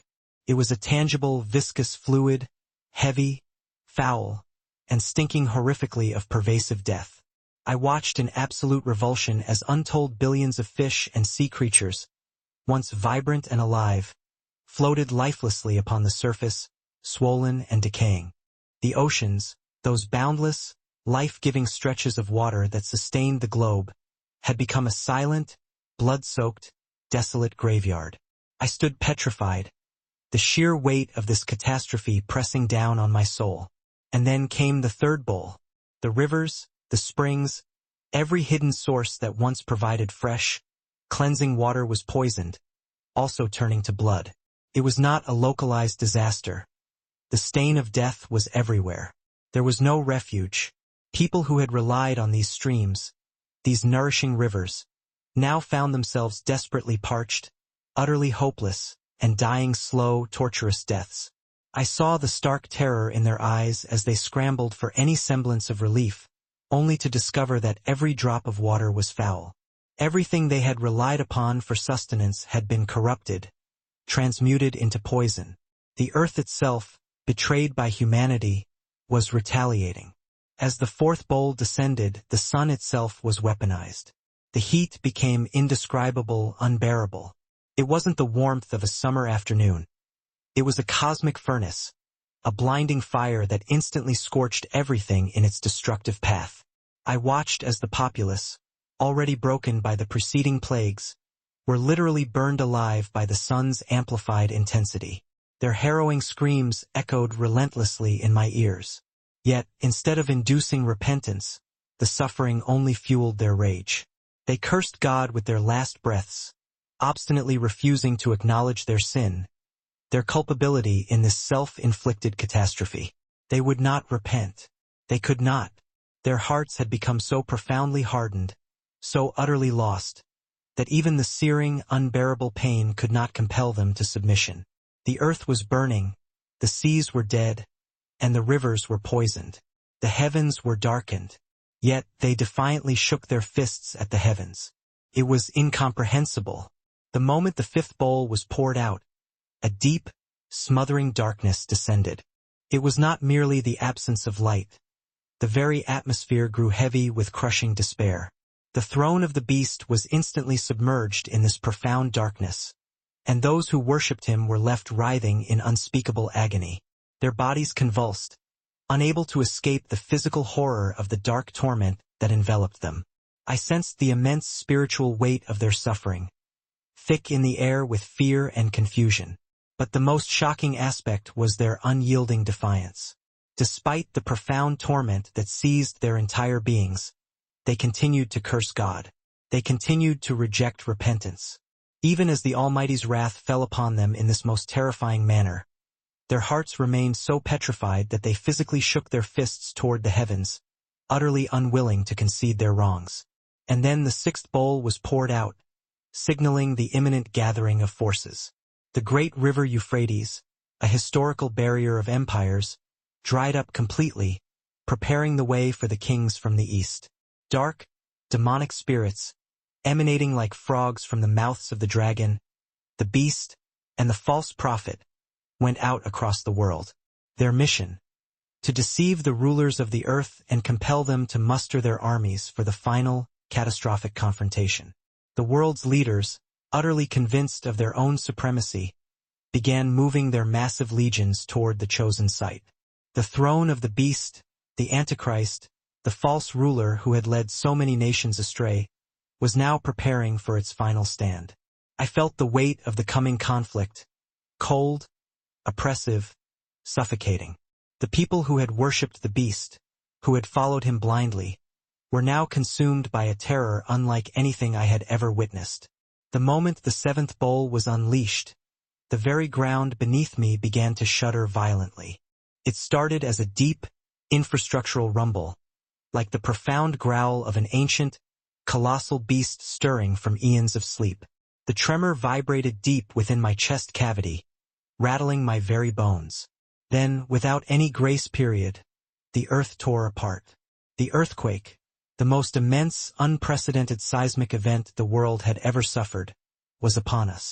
It was a tangible, viscous fluid, heavy, foul, and stinking horrifically of pervasive death. I watched in absolute revulsion as untold billions of fish and sea creatures, once vibrant and alive, floated lifelessly upon the surface, swollen and decaying. The oceans, those boundless, life-giving stretches of water that sustained the globe, had become a silent, blood-soaked, desolate graveyard. I stood petrified, the sheer weight of this catastrophe pressing down on my soul. And then came the third bowl. The rivers, the springs, every hidden source that once provided fresh, cleansing water was poisoned, also turning to blood. It was not a localized disaster. The stain of death was everywhere. There was no refuge. People who had relied on these streams, these nourishing rivers, now found themselves desperately parched, utterly hopeless, and dying slow, torturous deaths. I saw the stark terror in their eyes as they scrambled for any semblance of relief, only to discover that every drop of water was foul. Everything they had relied upon for sustenance had been corrupted, transmuted into poison. The earth itself, betrayed by humanity, was retaliating. As the fourth bowl descended, the sun itself was weaponized. The heat became indescribable, unbearable. It wasn't the warmth of a summer afternoon. It was a cosmic furnace, a blinding fire that instantly scorched everything in its destructive path. I watched as the populace, already broken by the preceding plagues, were literally burned alive by the sun's amplified intensity. Their harrowing screams echoed relentlessly in my ears. Yet, instead of inducing repentance, the suffering only fueled their rage. They cursed God with their last breaths, obstinately refusing to acknowledge their sin, their culpability in this self-inflicted catastrophe. They would not repent. They could not. Their hearts had become so profoundly hardened, so utterly lost, that even the searing, unbearable pain could not compel them to submission. The earth was burning, the seas were dead, and the rivers were poisoned. The heavens were darkened, yet they defiantly shook their fists at the heavens. It was incomprehensible. The moment the fifth bowl was poured out, a deep, smothering darkness descended. It was not merely the absence of light. The very atmosphere grew heavy with crushing despair. The throne of the beast was instantly submerged in this profound darkness, and those who worshipped him were left writhing in unspeakable agony. Their bodies convulsed, unable to escape the physical horror of the dark torment that enveloped them. I sensed the immense spiritual weight of their suffering, thick in the air with fear and confusion. But the most shocking aspect was their unyielding defiance. Despite the profound torment that seized their entire beings, they continued to curse God. They continued to reject repentance. Even as the Almighty's wrath fell upon them in this most terrifying manner, their hearts remained so petrified that they physically shook their fists toward the heavens, utterly unwilling to concede their wrongs. And then the sixth bowl was poured out, signaling the imminent gathering of forces. The great river Euphrates, a historical barrier of empires, dried up completely, preparing the way for the kings from the east. Dark, demonic spirits, emanating like frogs from the mouths of the dragon, the beast, and the false prophet, went out across the world. Their mission: to deceive the rulers of the earth and compel them to muster their armies for the final, catastrophic confrontation. The world's leaders, utterly convinced of their own supremacy, began moving their massive legions toward the chosen site. The throne of the beast, the Antichrist, the false ruler who had led so many nations astray, was now preparing for its final stand. I felt the weight of the coming conflict, cold, oppressive, suffocating. The people who had worshipped the beast, who had followed him blindly, were now consumed by a terror unlike anything I had ever witnessed. The moment the seventh bowl was unleashed, the very ground beneath me began to shudder violently. It started as a deep, infrastructural rumble, like the profound growl of an ancient, colossal beast stirring from eons of sleep. The tremor vibrated deep within my chest cavity, rattling my very bones. Then, without any grace period, the earth tore apart. The earthquake, the most immense, unprecedented seismic event the world had ever suffered, was upon us.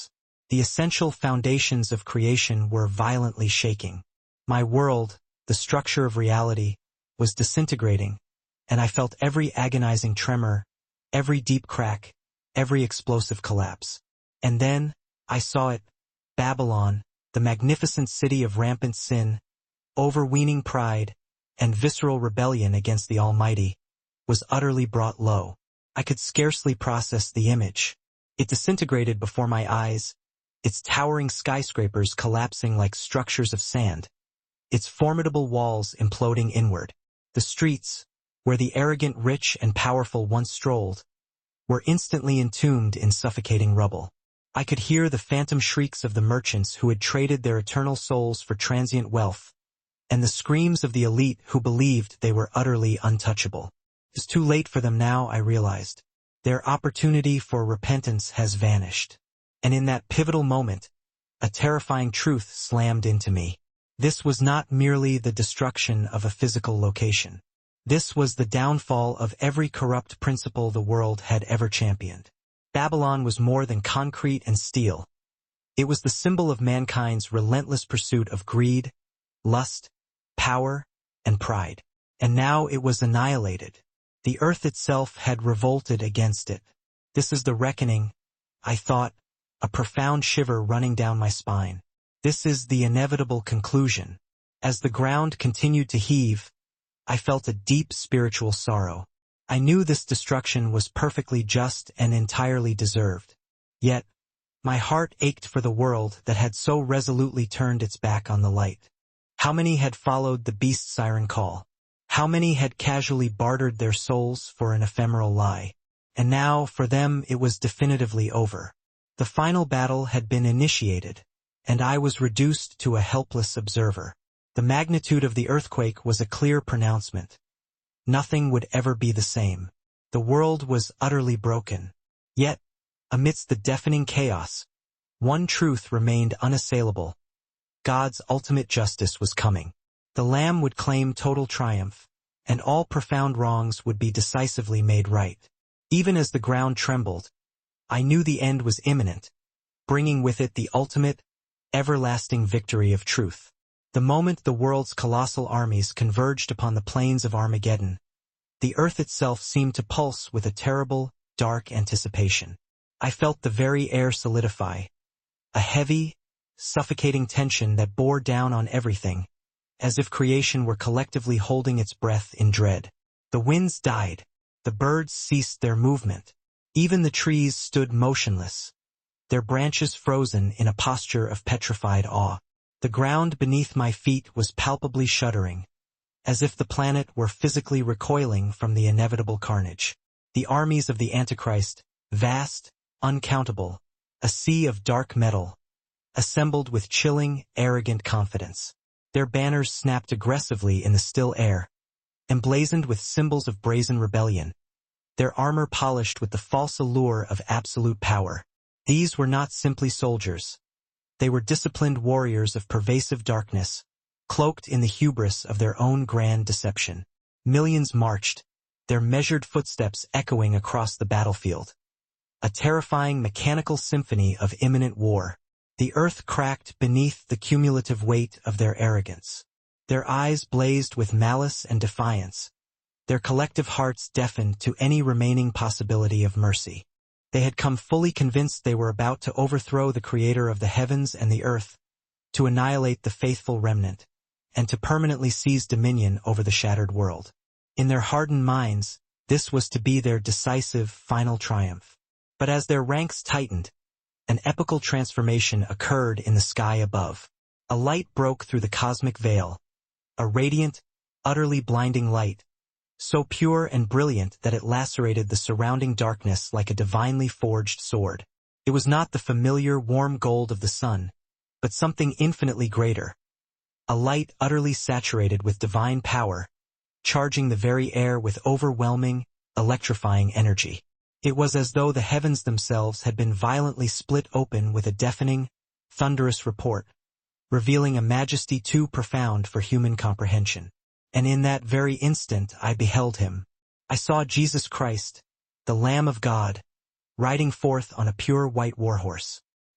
The essential foundations of creation were violently shaking. My world, the structure of reality, was disintegrating, and I felt every agonizing tremor, every deep crack, every explosive collapse. And then, I saw it, Babylon, the magnificent city of rampant sin, overweening pride, and visceral rebellion against the Almighty, was utterly brought low. I could scarcely process the image. It disintegrated before my eyes, its towering skyscrapers collapsing like structures of sand, its formidable walls imploding inward. The streets, where the arrogant rich and powerful once strolled, were instantly entombed in suffocating rubble. I could hear the phantom shrieks of the merchants who had traded their eternal souls for transient wealth, and the screams of the elite who believed they were utterly untouchable. It's too late for them now, I realized. Their opportunity for repentance has vanished. And in that pivotal moment, a terrifying truth slammed into me. This was not merely the destruction of a physical location. This was the downfall of every corrupt principle the world had ever championed. Babylon was more than concrete and steel. It was the symbol of mankind's relentless pursuit of greed, lust, power, and pride. And now it was annihilated. The earth itself had revolted against it. This is the reckoning, I thought, a profound shiver running down my spine. This is the inevitable conclusion. As the ground continued to heave, I felt a deep spiritual sorrow. I knew this destruction was perfectly just and entirely deserved. Yet, my heart ached for the world that had so resolutely turned its back on the light. How many had followed the beast's siren call? How many had casually bartered their souls for an ephemeral lie? And now, for them, it was definitively over. The final battle had been initiated, and I was reduced to a helpless observer. The magnitude of the earthquake was a clear pronouncement. Nothing would ever be the same. The world was utterly broken. Yet, amidst the deafening chaos, one truth remained unassailable. God's ultimate justice was coming. The Lamb would claim total triumph, and all profound wrongs would be decisively made right. Even as the ground trembled, I knew the end was imminent, bringing with it the ultimate, everlasting victory of truth. The moment the world's colossal armies converged upon the plains of Armageddon, the earth itself seemed to pulse with a terrible, dark anticipation. I felt the very air solidify, a heavy, suffocating tension that bore down on everything, as if creation were collectively holding its breath in dread. The winds died, the birds ceased their movement, even the trees stood motionless, their branches frozen in a posture of petrified awe. The ground beneath my feet was palpably shuddering, as if the planet were physically recoiling from the inevitable carnage. The armies of the Antichrist, vast, uncountable, a sea of dark metal, assembled with chilling, arrogant confidence. Their banners snapped aggressively in the still air, emblazoned with symbols of brazen rebellion, their armor polished with the false allure of absolute power. These were not simply soldiers. They were disciplined warriors of pervasive darkness, cloaked in the hubris of their own grand deception. Millions marched, their measured footsteps echoing across the battlefield. A terrifying mechanical symphony of imminent war. The earth cracked beneath the cumulative weight of their arrogance. Their eyes blazed with malice and defiance, their collective hearts deafened to any remaining possibility of mercy. They had come fully convinced they were about to overthrow the Creator of the heavens and the earth, to annihilate the faithful remnant, and to permanently seize dominion over the shattered world. In their hardened minds, this was to be their decisive, final triumph. But as their ranks tightened, an epical transformation occurred in the sky above. A light broke through the cosmic veil, a radiant, utterly blinding light, so pure and brilliant that it lacerated the surrounding darkness like a divinely forged sword. It was not the familiar warm gold of the sun, but something infinitely greater. A light utterly saturated with divine power, charging the very air with overwhelming, electrifying energy. It was as though the heavens themselves had been violently split open with a deafening, thunderous report, revealing a majesty too profound for human comprehension. And in that very instant I beheld him. I saw Jesus Christ, the Lamb of God, riding forth on a pure white warhorse.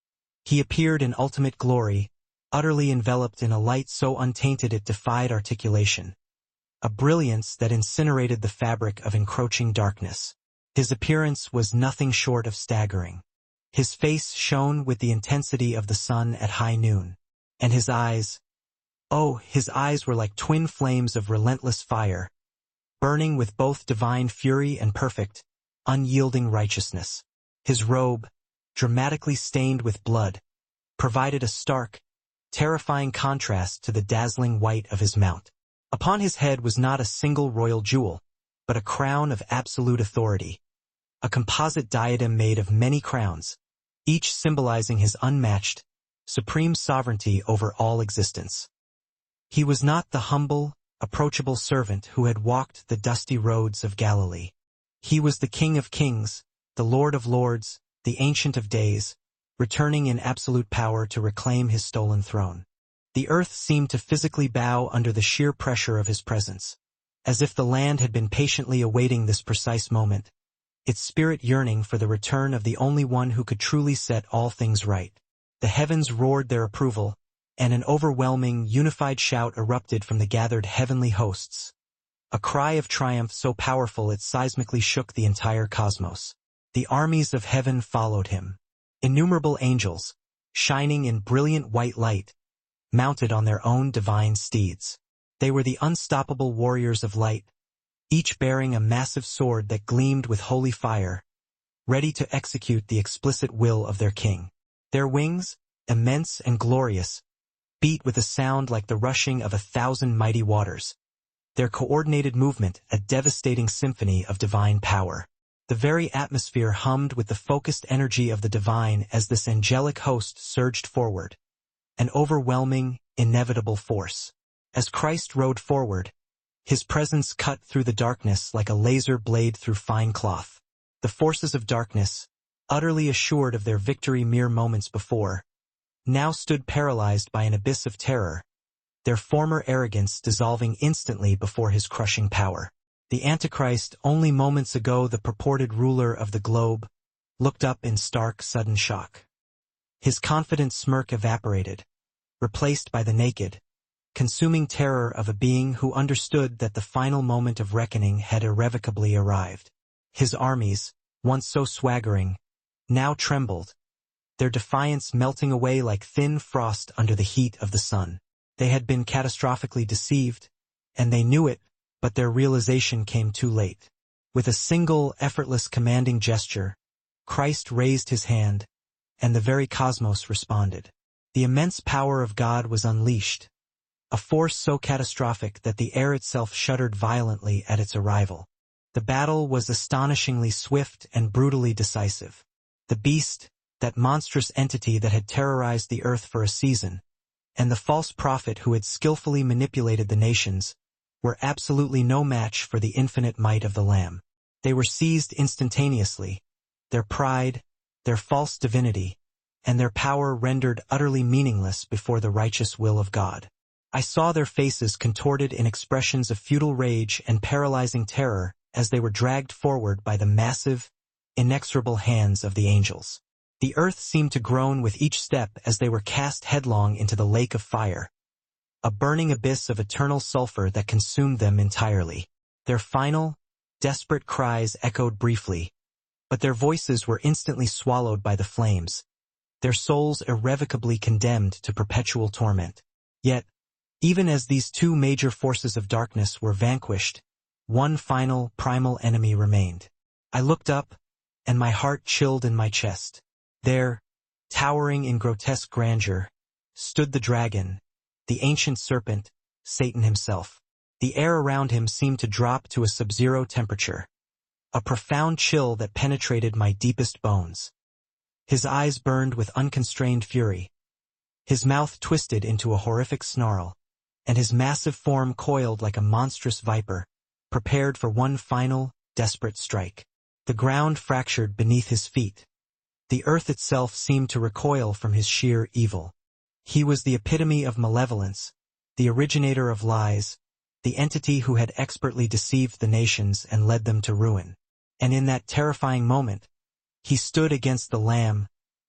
He appeared in ultimate glory, utterly enveloped in a light so untainted it defied articulation, a brilliance that incinerated the fabric of encroaching darkness. His appearance was nothing short of staggering. His face shone with the intensity of the sun at high noon, and his eyes were like twin flames of relentless fire, burning with both divine fury and perfect, unyielding righteousness. His robe, dramatically stained with blood, provided a stark, terrifying contrast to the dazzling white of his mount. Upon his head was not a single royal jewel, but a crown of absolute authority, a composite diadem made of many crowns, each symbolizing his unmatched, supreme sovereignty over all existence. He was not the humble, approachable servant who had walked the dusty roads of Galilee. He was the King of Kings, the Lord of Lords, the Ancient of Days, returning in absolute power to reclaim his stolen throne. The earth seemed to physically bow under the sheer pressure of his presence, as if the land had been patiently awaiting this precise moment, its spirit yearning for the return of the only one who could truly set all things right. The heavens roared their approval, and an overwhelming, unified shout erupted from the gathered heavenly hosts, a cry of triumph so powerful it seismically shook the entire cosmos. The armies of heaven followed him, innumerable angels, shining in brilliant white light, mounted on their own divine steeds. They were the unstoppable warriors of light, each bearing a massive sword that gleamed with holy fire, ready to execute the explicit will of their king. Their wings, immense and glorious, beat with a sound like the rushing of 1,000 mighty waters, their coordinated movement a devastating symphony of divine power. The very atmosphere hummed with the focused energy of the divine as this angelic host surged forward, an overwhelming, inevitable force. As Christ rode forward, his presence cut through the darkness like a laser blade through fine cloth. The forces of darkness, utterly assured of their victory mere moments before, now stood paralyzed by an abyss of terror, their former arrogance dissolving instantly before his crushing power. The Antichrist, only moments ago the purported ruler of the globe, looked up in stark, sudden shock. His confident smirk evaporated, replaced by the naked, consuming terror of a being who understood that the final moment of reckoning had irrevocably arrived. His armies, once so swaggering, now trembled, their defiance melting away like thin frost under the heat of the sun. They had been catastrophically deceived, and they knew it, but their realization came too late. With a single, effortless commanding gesture, Christ raised his hand, and the very cosmos responded. The immense power of God was unleashed, a force so catastrophic that the air itself shuddered violently at its arrival. The battle was astonishingly swift and brutally decisive. The beast, that monstrous entity that had terrorized the earth for a season, and the false prophet who had skillfully manipulated the nations, were absolutely no match for the infinite might of the Lamb. They were seized instantaneously, their pride, their false divinity, and their power rendered utterly meaningless before the righteous will of God. I saw their faces contorted in expressions of futile rage and paralyzing terror as they were dragged forward by the massive, inexorable hands of the angels. The earth seemed to groan with each step as they were cast headlong into the lake of fire, a burning abyss of eternal sulfur that consumed them entirely. Their final, desperate cries echoed briefly, but their voices were instantly swallowed by the flames, their souls irrevocably condemned to perpetual torment. Yet, even as these two major forces of darkness were vanquished, one final, primal enemy remained. I looked up, and my heart chilled in my chest. There, towering in grotesque grandeur, stood the dragon, the ancient serpent, Satan himself. The air around him seemed to drop to a sub-zero temperature, a profound chill that penetrated my deepest bones. His eyes burned with unconstrained fury, his mouth twisted into a horrific snarl, and his massive form coiled like a monstrous viper, prepared for one final, desperate strike. The ground fractured beneath his feet. The earth itself seemed to recoil from his sheer evil. He was the epitome of malevolence, the originator of lies, the entity who had expertly deceived the nations and led them to ruin. And in that terrifying moment, he stood against the Lamb,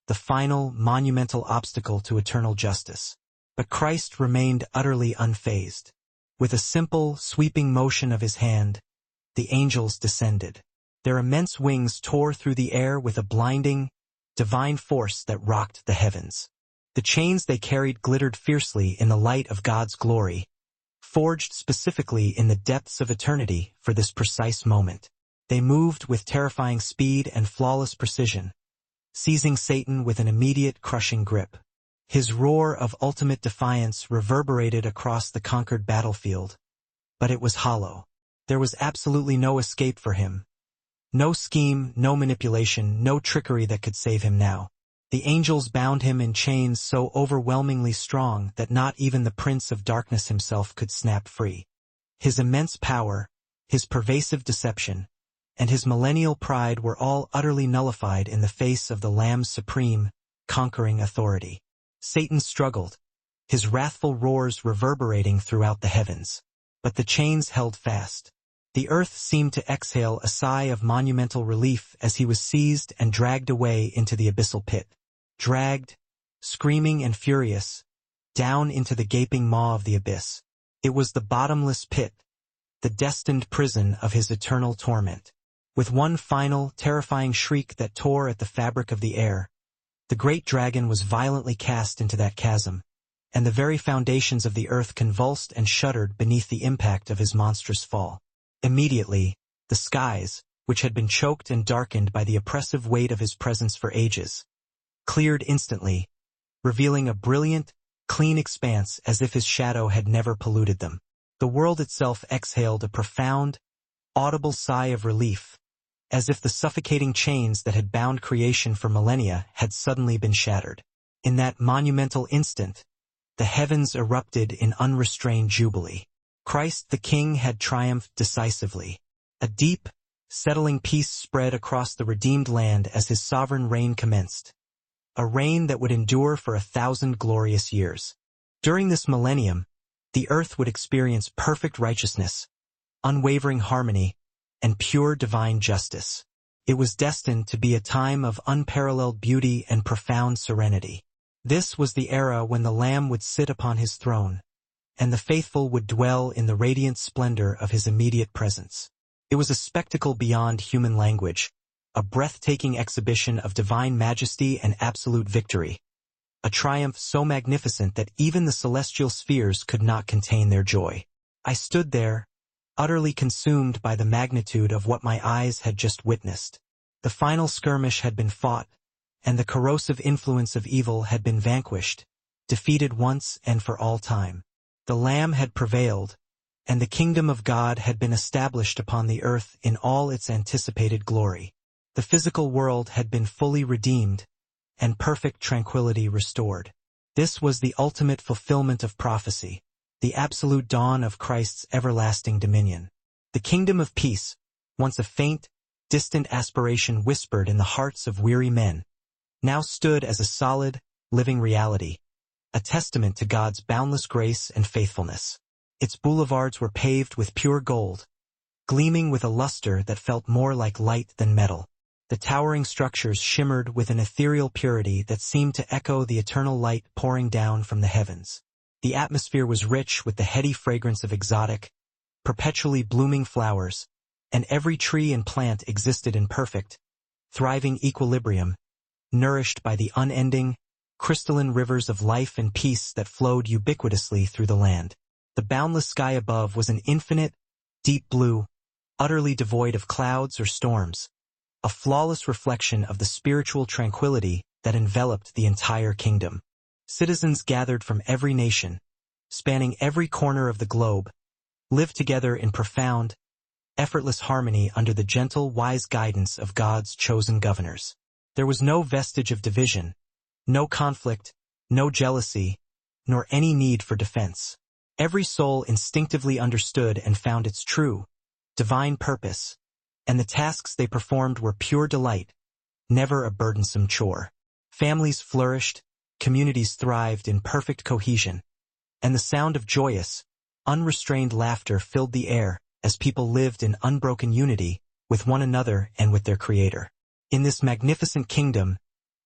the final, monumental obstacle to eternal justice. But Christ remained utterly unfazed. With a simple, sweeping motion of his hand, the angels descended. Their immense wings tore through the air with a blinding, divine force that rocked the heavens. The chains they carried glittered fiercely in the light of God's glory, forged specifically in the depths of eternity for this precise moment. They moved with terrifying speed and flawless precision, seizing Satan with an immediate crushing grip. His roar of ultimate defiance reverberated across the conquered battlefield, but it was hollow. There was absolutely no escape for him. No scheme, no manipulation, no trickery that could save him now. The angels bound him in chains so overwhelmingly strong that not even the Prince of Darkness himself could snap free. His immense power, his pervasive deception, and his millennial pride were all utterly nullified in the face of the Lamb's supreme, conquering authority. Satan struggled, his wrathful roars reverberating throughout the heavens. But the chains held fast. The earth seemed to exhale a sigh of monumental relief as he was seized and dragged away into the abyssal pit. Dragged, screaming and furious, down into the gaping maw of the abyss. It was the bottomless pit, the destined prison of his eternal torment. With one final, terrifying shriek that tore at the fabric of the air, the great dragon was violently cast into that chasm, and the very foundations of the earth convulsed and shuddered beneath the impact of his monstrous fall. Immediately, the skies, which had been choked and darkened by the oppressive weight of his presence for ages, cleared instantly, revealing a brilliant, clean expanse as if his shadow had never polluted them. The world itself exhaled a profound, audible sigh of relief, as if the suffocating chains that had bound creation for millennia had suddenly been shattered. In that monumental instant, the heavens erupted in unrestrained jubilee. Christ the King had triumphed decisively. A deep, settling peace spread across the redeemed land as his sovereign reign commenced. A reign that would endure for 1,000 glorious years. During this millennium, the earth would experience perfect righteousness, unwavering harmony, and pure divine justice. It was destined to be a time of unparalleled beauty and profound serenity. This was the era when the Lamb would sit upon his throne, and the faithful would dwell in the radiant splendor of his immediate presence. It was a spectacle beyond human language, a breathtaking exhibition of divine majesty and absolute victory, a triumph so magnificent that even the celestial spheres could not contain their joy. I stood there, utterly consumed by the magnitude of what my eyes had just witnessed. The final skirmish had been fought, and the corrosive influence of evil had been vanquished, defeated once and for all time. The Lamb had prevailed, and the kingdom of God had been established upon the earth in all its anticipated glory. The physical world had been fully redeemed, and perfect tranquility restored. This was the ultimate fulfillment of prophecy, the absolute dawn of Christ's everlasting dominion. The kingdom of peace, once a faint, distant aspiration whispered in the hearts of weary men, now stood as a solid, living reality, a testament to God's boundless grace and faithfulness. Its boulevards were paved with pure gold, gleaming with a luster that felt more like light than metal. The towering structures shimmered with an ethereal purity that seemed to echo the eternal light pouring down from the heavens. The atmosphere was rich with the heady fragrance of exotic, perpetually blooming flowers, and every tree and plant existed in perfect, thriving equilibrium, nourished by the unending, crystalline rivers of life and peace that flowed ubiquitously through the land. The boundless sky above was an infinite, deep blue, utterly devoid of clouds or storms, a flawless reflection of the spiritual tranquility that enveloped the entire kingdom. Citizens gathered from every nation, spanning every corner of the globe, lived together in profound, effortless harmony under the gentle, wise guidance of God's chosen governors. There was no vestige of division, no conflict, no jealousy, nor any need for defense. Every soul instinctively understood and found its true, divine purpose, and the tasks they performed were pure delight, never a burdensome chore. Families flourished, communities thrived in perfect cohesion, and the sound of joyous, unrestrained laughter filled the air as people lived in unbroken unity with one another and with their Creator. In this magnificent kingdom,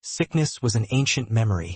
Sickness was an ancient memory.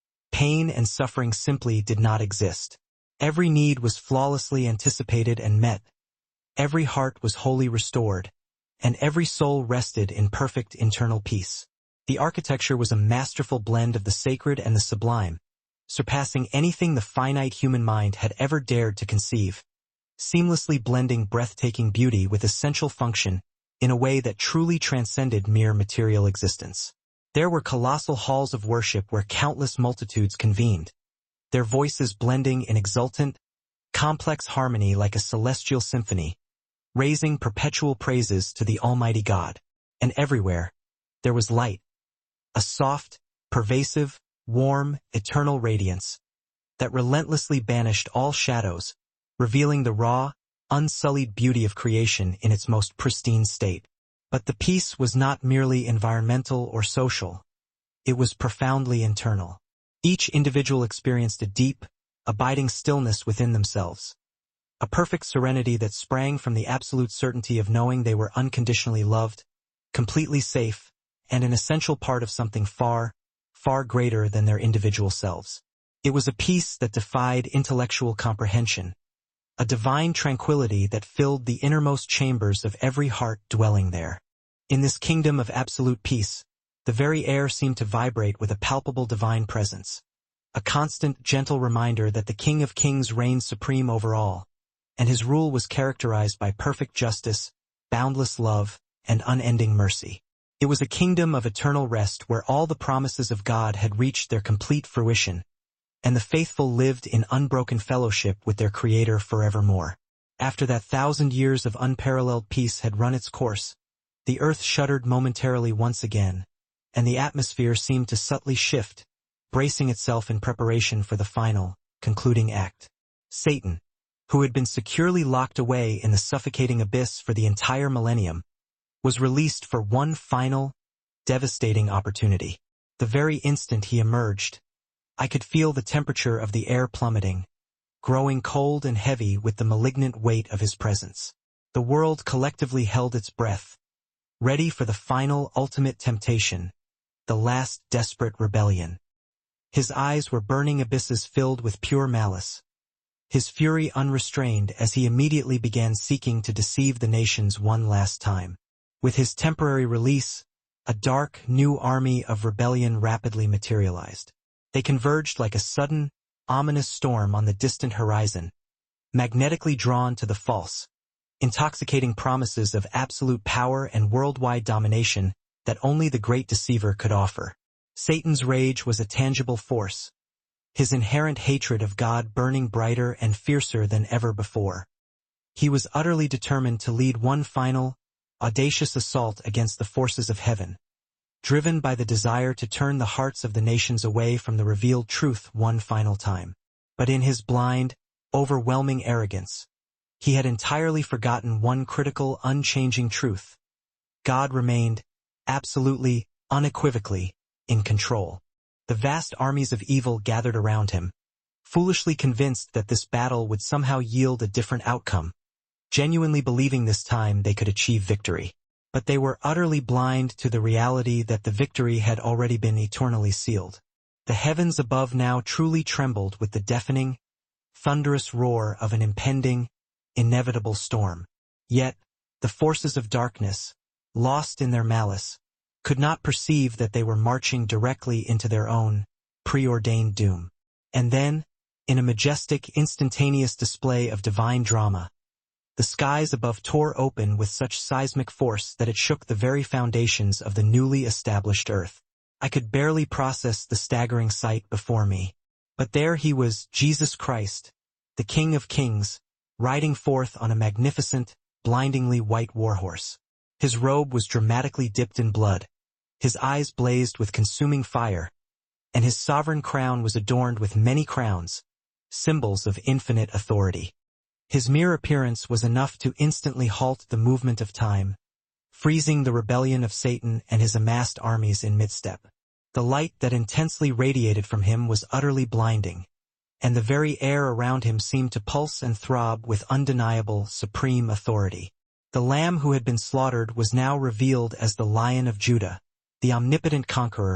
Pain and suffering simply did not exist. Every need was flawlessly anticipated and met. Every heart was wholly restored, and every soul rested in perfect internal peace. The architecture was a masterful blend of the sacred and the sublime, surpassing anything the finite human mind had ever dared to conceive, seamlessly blending breathtaking beauty with essential function in a way that truly transcended mere material existence. There were colossal halls of worship where countless multitudes convened, their voices blending in exultant, complex harmony like a celestial symphony, raising perpetual praises to the Almighty God. And everywhere, there was light, a soft, pervasive, warm, eternal radiance that relentlessly banished all shadows, revealing the raw, unsullied beauty of creation in its most pristine state. But the peace was not merely environmental or social. It was profoundly internal. Each individual experienced a deep, abiding stillness within themselves, a perfect serenity that sprang from the absolute certainty of knowing they were unconditionally loved, completely safe, and an essential part of something far, far greater than their individual selves. It was a peace that defied intellectual comprehension, a divine tranquility that filled the innermost chambers of every heart dwelling there. In this kingdom of absolute peace, the very air seemed to vibrate with a palpable divine presence, a constant, gentle reminder that the King of Kings reigned supreme over all, and his rule was characterized by perfect justice, boundless love, and unending mercy. It was a kingdom of eternal rest where all the promises of God had reached their complete fruition, and the faithful lived in unbroken fellowship with their Creator forevermore. After that 1,000 years of unparalleled peace had run its course, the earth shuddered momentarily once again, and the atmosphere seemed to subtly shift, bracing itself in preparation for the final, concluding act. Satan, who had been securely locked away in the suffocating abyss for the entire millennium, was released for one final, devastating opportunity. The very instant he emerged, I could feel the temperature of the air plummeting, growing cold and heavy with the malignant weight of his presence. The world collectively held its breath, ready for the final, ultimate temptation, the last desperate rebellion. His eyes were burning abysses filled with pure malice, his fury unrestrained as he immediately began seeking to deceive the nations one last time. With his temporary release, a dark, new army of rebellion rapidly materialized. They converged like a sudden, ominous storm on the distant horizon, magnetically drawn to the false, intoxicating promises of absolute power and worldwide domination that only the great deceiver could offer. Satan's rage was a tangible force, his inherent hatred of God burning brighter and fiercer than ever before. He was utterly determined to lead one final, audacious assault against the forces of heaven, driven by the desire to turn the hearts of the nations away from the revealed truth one final time. But in his blind, overwhelming arrogance, he had entirely forgotten one critical, unchanging truth. God remained, absolutely, unequivocally, in control. The vast armies of evil gathered around him, foolishly convinced that this battle would somehow yield a different outcome, genuinely believing this time they could achieve victory. But they were utterly blind to the reality that the victory had already been eternally sealed. The heavens above now truly trembled with the deafening, thunderous roar of an impending, inevitable storm. Yet, the forces of darkness, lost in their malice, could not perceive that they were marching directly into their own, preordained doom. And then, in a majestic, instantaneous display of divine drama, the skies above tore open with such seismic force that it shook the very foundations of the newly established earth. I could barely process the staggering sight before me. But there he was, Jesus Christ, the King of Kings, riding forth on a magnificent, blindingly white warhorse. His robe was dramatically dipped in blood, his eyes blazed with consuming fire, and his sovereign crown was adorned with many crowns, symbols of infinite authority. His mere appearance was enough to instantly halt the movement of time, freezing the rebellion of Satan and his amassed armies in midstep. The light that intensely radiated from him was utterly blinding, and the very air around him seemed to pulse and throb with undeniable, supreme authority. The Lamb who had been slaughtered was now revealed as the Lion of Judah, the omnipotent conqueror,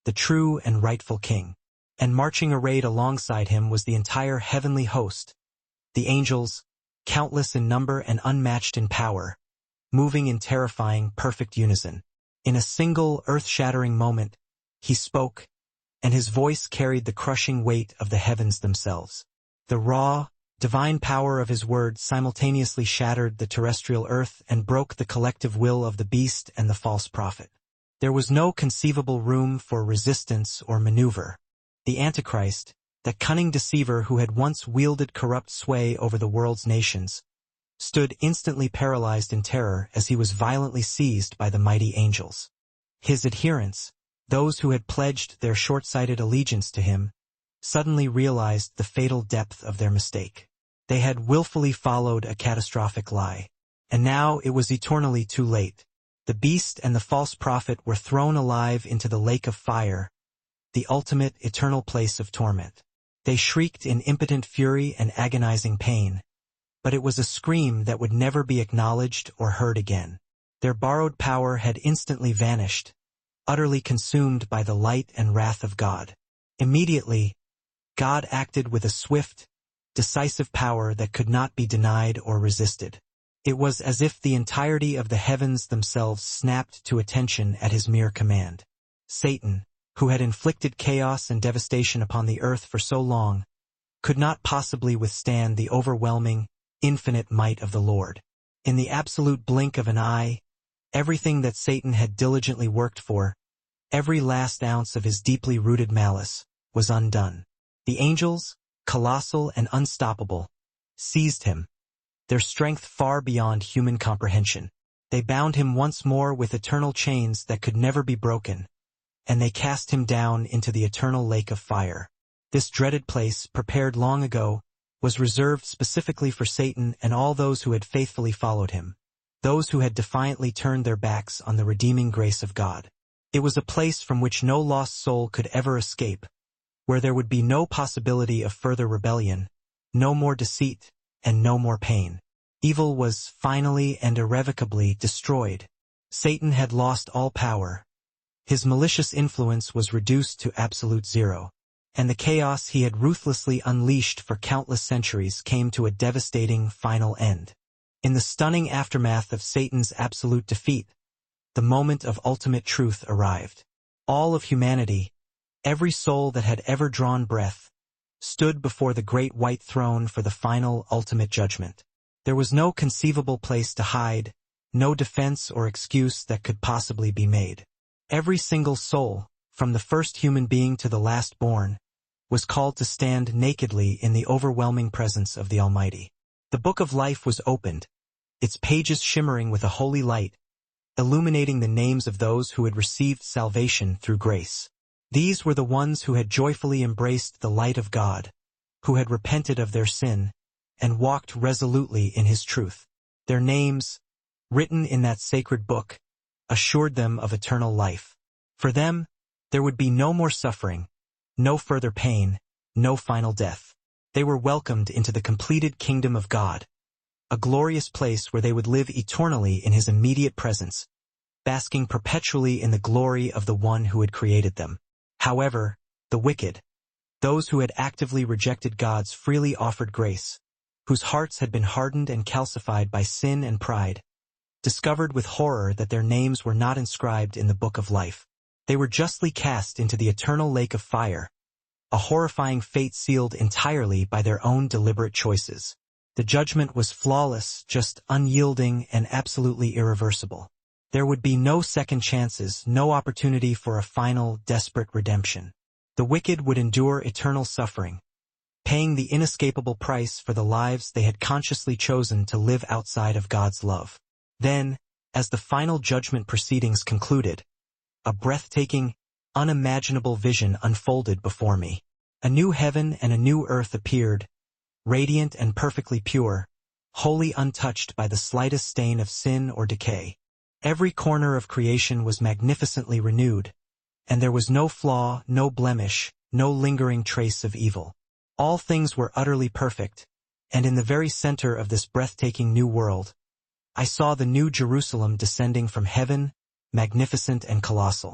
the true and rightful king. And marching arrayed alongside him was the entire heavenly host, the angels, countless in number and unmatched in power, moving in terrifying, perfect unison. In a single, earth-shattering moment, he spoke, and his voice carried the crushing weight of the heavens themselves. The raw, divine power of his words simultaneously shattered the terrestrial earth and broke the collective will of the beast and the false prophet. There was no conceivable room for resistance or maneuver. The Antichrist, that cunning deceiver who had once wielded corrupt sway over the world's nations, stood instantly paralyzed in terror as he was violently seized by the mighty angels. His adherents, those who had pledged their short-sighted allegiance to him, suddenly realized the fatal depth of their mistake. They had willfully followed a catastrophic lie, and now it was eternally too late. The beast and the false prophet were thrown alive into the lake of fire, the ultimate eternal place of torment. They shrieked in impotent fury and agonizing pain, but it was a scream that would never be acknowledged or heard again. Their borrowed power had instantly vanished, utterly consumed by the light and wrath of God. Immediately, God acted with a swift, decisive power that could not be denied or resisted. It was as if the entirety of the heavens themselves snapped to attention at his mere command. Satan, who had inflicted chaos and devastation upon the earth for so long, could not possibly withstand the overwhelming, infinite might of the Lord. In the absolute blink of an eye, everything that Satan had diligently worked for, every last ounce of his deeply rooted malice, was undone. The angels, colossal and unstoppable, seized him, their strength far beyond human comprehension. They bound him once more with eternal chains that could never be broken, and they cast him down into the eternal lake of fire. This dreaded place, prepared long ago, was reserved specifically for Satan and all those who had faithfully followed him, those who had defiantly turned their backs on the redeeming grace of God. It was a place from which no lost soul could ever escape, where there would be no possibility of further rebellion, no more deceit, and no more pain. Evil was finally and irrevocably destroyed. Satan had lost all power. His malicious influence was reduced to absolute zero, and the chaos he had ruthlessly unleashed for countless centuries came to a devastating final end. In the stunning aftermath of Satan's absolute defeat, the moment of ultimate truth arrived. All of humanity, every soul that had ever drawn breath, stood before the great white throne for the final ultimate judgment. There was no conceivable place to hide, no defense or excuse that could possibly be made. Every single soul, from the first human being to the last born, was called to stand nakedly in the overwhelming presence of the Almighty. The book of life was opened, its pages shimmering with a holy light, illuminating the names of those who had received salvation through grace. These were the ones who had joyfully embraced the light of God, who had repented of their sin, and walked resolutely in his truth. Their names, written in that sacred book, assured them of eternal life. For them, there would be no more suffering, no further pain, no final death. They were welcomed into the completed kingdom of God, a glorious place where they would live eternally in his immediate presence, basking perpetually in the glory of the one who had created them. However, the wicked, those who had actively rejected God's freely offered grace, whose hearts had been hardened and calcified by sin and pride, discovered with horror that their names were not inscribed in the book of life. They were justly cast into the eternal lake of fire, a horrifying fate sealed entirely by their own deliberate choices. The judgment was flawless, just unyielding, and absolutely irreversible. There would be no second chances, no opportunity for a final, desperate redemption. The wicked would endure eternal suffering, paying the inescapable price for the lives they had consciously chosen to live outside of God's love. Then, as the final judgment proceedings concluded, a breathtaking, unimaginable vision unfolded before me. A new heaven and a new earth appeared, radiant and perfectly pure, wholly untouched by the slightest stain of sin or decay. Every corner of creation was magnificently renewed, and there was no flaw, no blemish, no lingering trace of evil. All things were utterly perfect, and in the very center of this breathtaking new world, I saw the new Jerusalem descending from heaven, magnificent and colossal.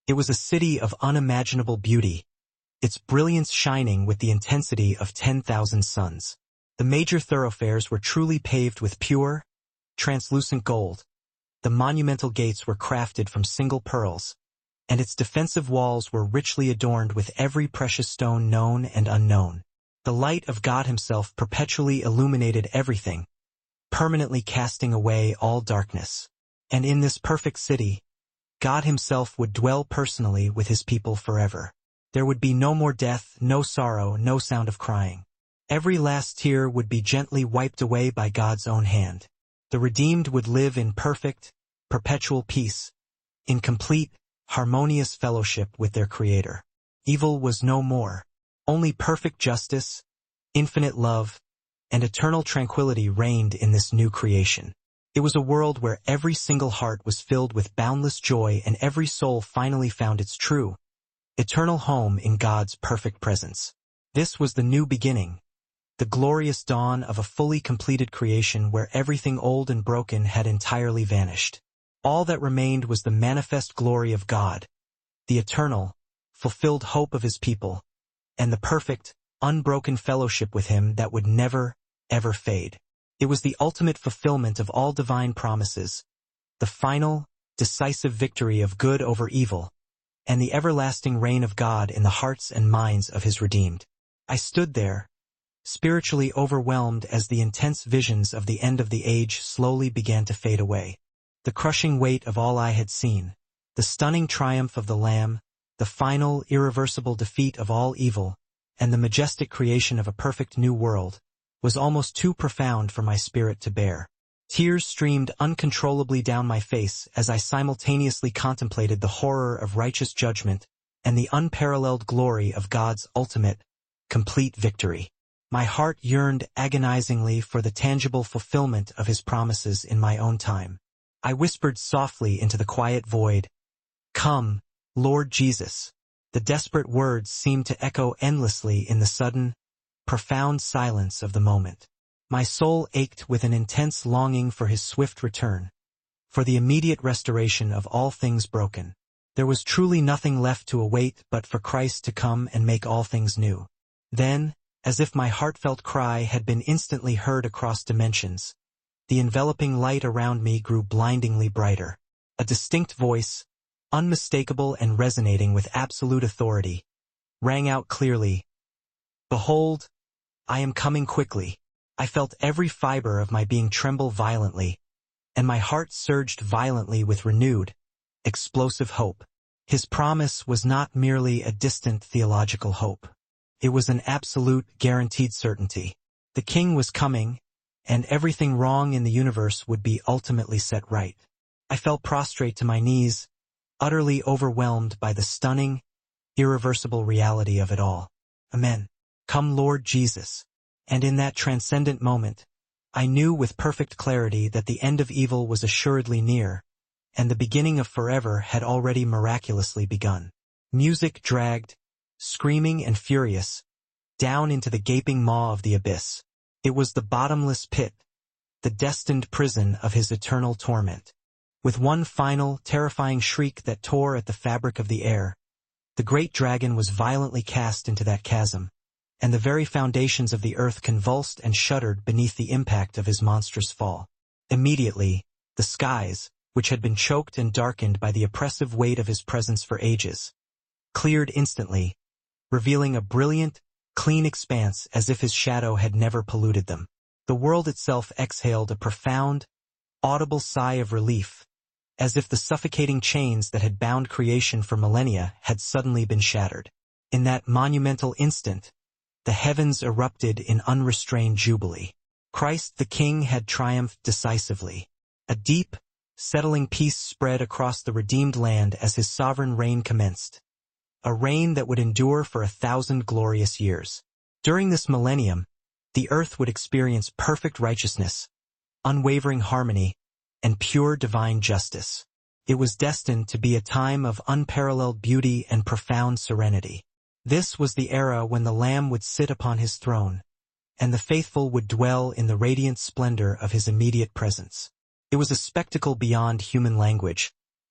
It was a city of unimaginable beauty, its brilliance shining with the intensity of 10,000 suns. The major thoroughfares were truly paved with pure, translucent gold. The monumental gates were crafted from single pearls, and its defensive walls were richly adorned with every precious stone known and unknown. The light of God himself perpetually illuminated everything, permanently casting away all darkness. And in this perfect city, God himself would dwell personally with his people forever. There would be no more death, no sorrow, no sound of crying. Every last tear would be gently wiped away by God's own hand. The redeemed would live in perfect, perpetual peace, in complete, harmonious fellowship with their Creator. Evil was no more. Only perfect justice, infinite love, and eternal tranquility reigned in this new creation. It was a world where every single heart was filled with boundless joy and every soul finally found its true, eternal home in God's perfect presence. This was the new beginning, the glorious dawn of a fully completed creation where everything old and broken had entirely vanished. All that remained was the manifest glory of God, the eternal, fulfilled hope of his people, and the perfect, unbroken fellowship with him that would never, ever fade. It was the ultimate fulfillment of all divine promises, the final, decisive victory of good over evil, and the everlasting reign of God in the hearts and minds of his redeemed. I stood there, spiritually overwhelmed as the intense visions of the end of the age slowly began to fade away. The crushing weight of all I had seen, the stunning triumph of the Lamb, the final, irreversible defeat of all evil, and the majestic creation of a perfect new world, was almost too profound for my spirit to bear. Tears streamed uncontrollably down my face as I simultaneously contemplated the horror of righteous judgment and the unparalleled glory of God's ultimate, complete victory. My heart yearned agonizingly for the tangible fulfillment of his promises in my own time. I whispered softly into the quiet void, "Come, Lord Jesus." The desperate words seemed to echo endlessly in the sudden, profound silence of the moment. My soul ached with an intense longing for his swift return, for the immediate restoration of all things broken. There was truly nothing left to await but for Christ to come and make all things new. Then, as if my heartfelt cry had been instantly heard across dimensions, the enveloping light around me grew blindingly brighter. A distinct voice, unmistakable and resonating with absolute authority, rang out clearly, "Behold, I am coming quickly." I felt every fiber of my being tremble violently, and my heart surged violently with renewed, explosive hope. His promise was not merely a distant theological hope. It was an absolute, guaranteed certainty. The King was coming, and everything wrong in the universe would be ultimately set right. I fell prostrate to my knees, utterly overwhelmed by the stunning, irreversible reality of it all. Amen. Come, Lord Jesus. And in that transcendent moment, I knew with perfect clarity that the end of evil was assuredly near, and the beginning of forever had already miraculously begun. Music dragged, screaming and furious, down into the gaping maw of the abyss. It was the bottomless pit, the destined prison of his eternal torment. With one final, terrifying shriek that tore at the fabric of the air, the great dragon was violently cast into that chasm, and the very foundations of the earth convulsed and shuddered beneath the impact of his monstrous fall. Immediately, the skies, which had been choked and darkened by the oppressive weight of his presence for ages, cleared instantly, revealing a brilliant, clean expanse as if his shadow had never polluted them. The world itself exhaled a profound, audible sigh of relief, as if the suffocating chains that had bound creation for millennia had suddenly been shattered. In that monumental instant, the heavens erupted in unrestrained jubilee. Christ the King had triumphed decisively. A deep, settling peace spread across the redeemed land as his sovereign reign commenced, a reign that would endure for 1,000 glorious years. During this millennium, the earth would experience perfect righteousness, unwavering harmony, and pure divine justice. It was destined to be a time of unparalleled beauty and profound serenity. This was the era when the Lamb would sit upon his throne, and the faithful would dwell in the radiant splendor of his immediate presence. It was a spectacle beyond human language,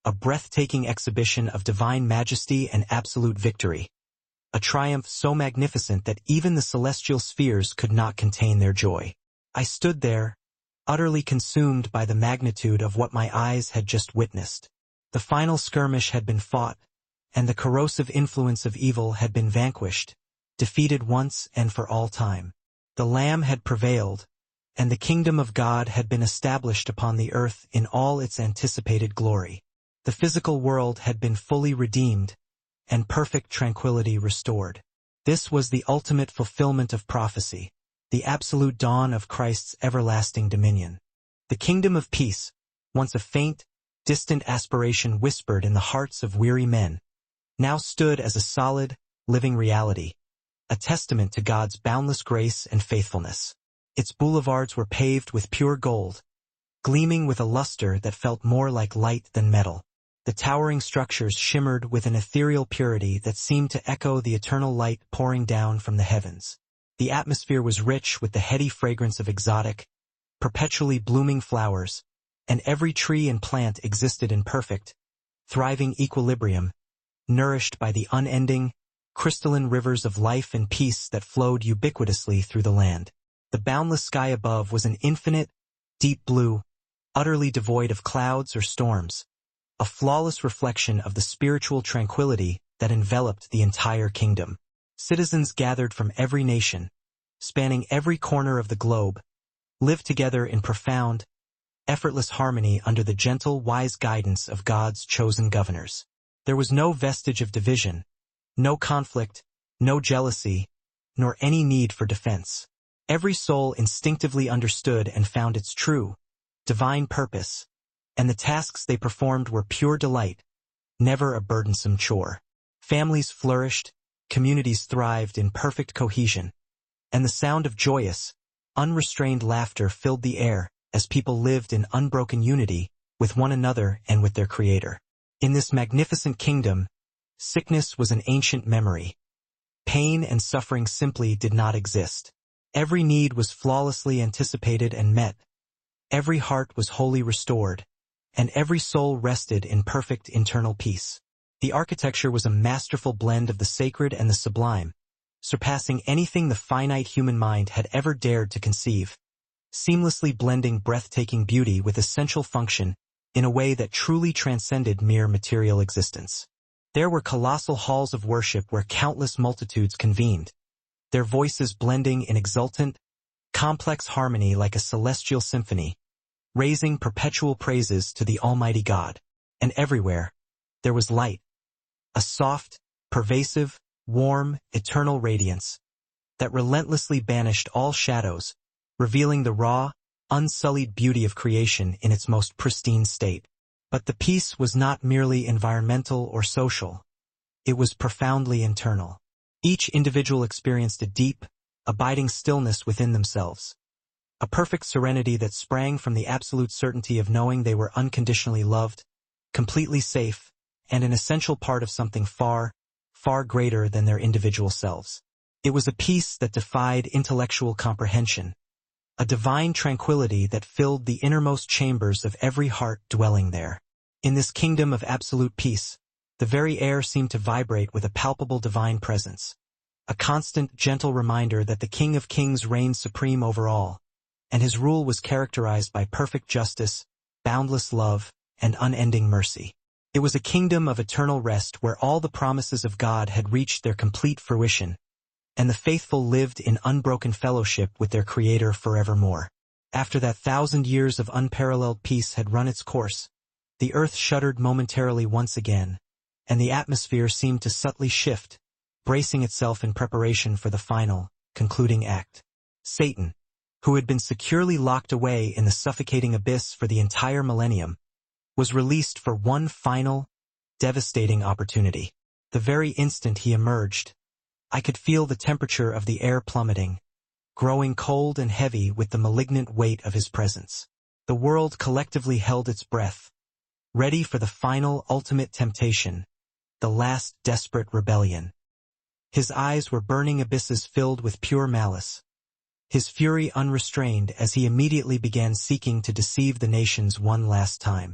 a breathtaking exhibition of divine majesty and absolute victory, a triumph so magnificent that even the celestial spheres could not contain their joy. I stood there, utterly consumed by the magnitude of what my eyes had just witnessed. The final skirmish had been fought, and the corrosive influence of evil had been vanquished, defeated once and for all time. The Lamb had prevailed, and the kingdom of God had been established upon the earth in all its anticipated glory. The physical world had been fully redeemed, and perfect tranquility restored. This was the ultimate fulfillment of prophecy, the absolute dawn of Christ's everlasting dominion. The kingdom of peace, once a faint, distant aspiration whispered in the hearts of weary men, now stood as a solid, living reality, a testament to God's boundless grace and faithfulness. Its boulevards were paved with pure gold, gleaming with a luster that felt more like light than metal. The towering structures shimmered with an ethereal purity that seemed to echo the eternal light pouring down from the heavens. The atmosphere was rich with the heady fragrance of exotic, perpetually blooming flowers, and every tree and plant existed in perfect, thriving equilibrium, nourished by the unending, crystalline rivers of life and peace that flowed ubiquitously through the land. The boundless sky above was an infinite, deep blue, utterly devoid of clouds or storms, a flawless reflection of the spiritual tranquility that enveloped the entire kingdom. Citizens gathered from every nation, spanning every corner of the globe, lived together in profound, effortless harmony under the gentle, wise guidance of God's chosen governors. There was no vestige of division, no conflict, no jealousy, nor any need for defense. Every soul instinctively understood and found its true, divine purpose, and the tasks they performed were pure delight, never a burdensome chore. Families flourished, communities thrived in perfect cohesion, and the sound of joyous, unrestrained laughter filled the air as people lived in unbroken unity with one another and with their Creator. In this magnificent kingdom, sickness was an ancient memory. Pain and suffering simply did not exist. Every need was flawlessly anticipated and met. Every heart was wholly restored, and every soul rested in perfect internal peace. The architecture was a masterful blend of the sacred and the sublime, surpassing anything the finite human mind had ever dared to conceive, seamlessly blending breathtaking beauty with essential function in a way that truly transcended mere material existence. There were colossal halls of worship where countless multitudes convened, their voices blending in exultant, complex harmony like a celestial symphony, raising perpetual praises to the Almighty God. And everywhere, there was light, a soft, pervasive, warm, eternal radiance that relentlessly banished all shadows, revealing the raw, unsullied beauty of creation in its most pristine state. But the peace was not merely environmental or social. It was profoundly internal. Each individual experienced a deep, abiding stillness within themselves, a perfect serenity that sprang from the absolute certainty of knowing they were unconditionally loved, completely safe, and an essential part of something far, far greater than their individual selves. It was a peace that defied intellectual comprehension, a divine tranquility that filled the innermost chambers of every heart dwelling there. In this kingdom of absolute peace, the very air seemed to vibrate with a palpable divine presence, a constant, gentle reminder that the King of Kings reigned supreme over all, and his rule was characterized by perfect justice, boundless love, and unending mercy. It was a kingdom of eternal rest where all the promises of God had reached their complete fruition, and the faithful lived in unbroken fellowship with their Creator forevermore. After that 1,000 years of unparalleled peace had run its course, the earth shuddered momentarily once again, and the atmosphere seemed to subtly shift, bracing itself in preparation for the final, concluding act. Satan, who had been securely locked away in the suffocating abyss for the entire millennium, was released for one final, devastating opportunity. The very instant he emerged, I could feel the temperature of the air plummeting, growing cold and heavy with the malignant weight of his presence. The world collectively held its breath, ready for the final, ultimate temptation, the last desperate rebellion. His eyes were burning abysses filled with pure malice, his fury unrestrained as he immediately began seeking to deceive the nations one last time.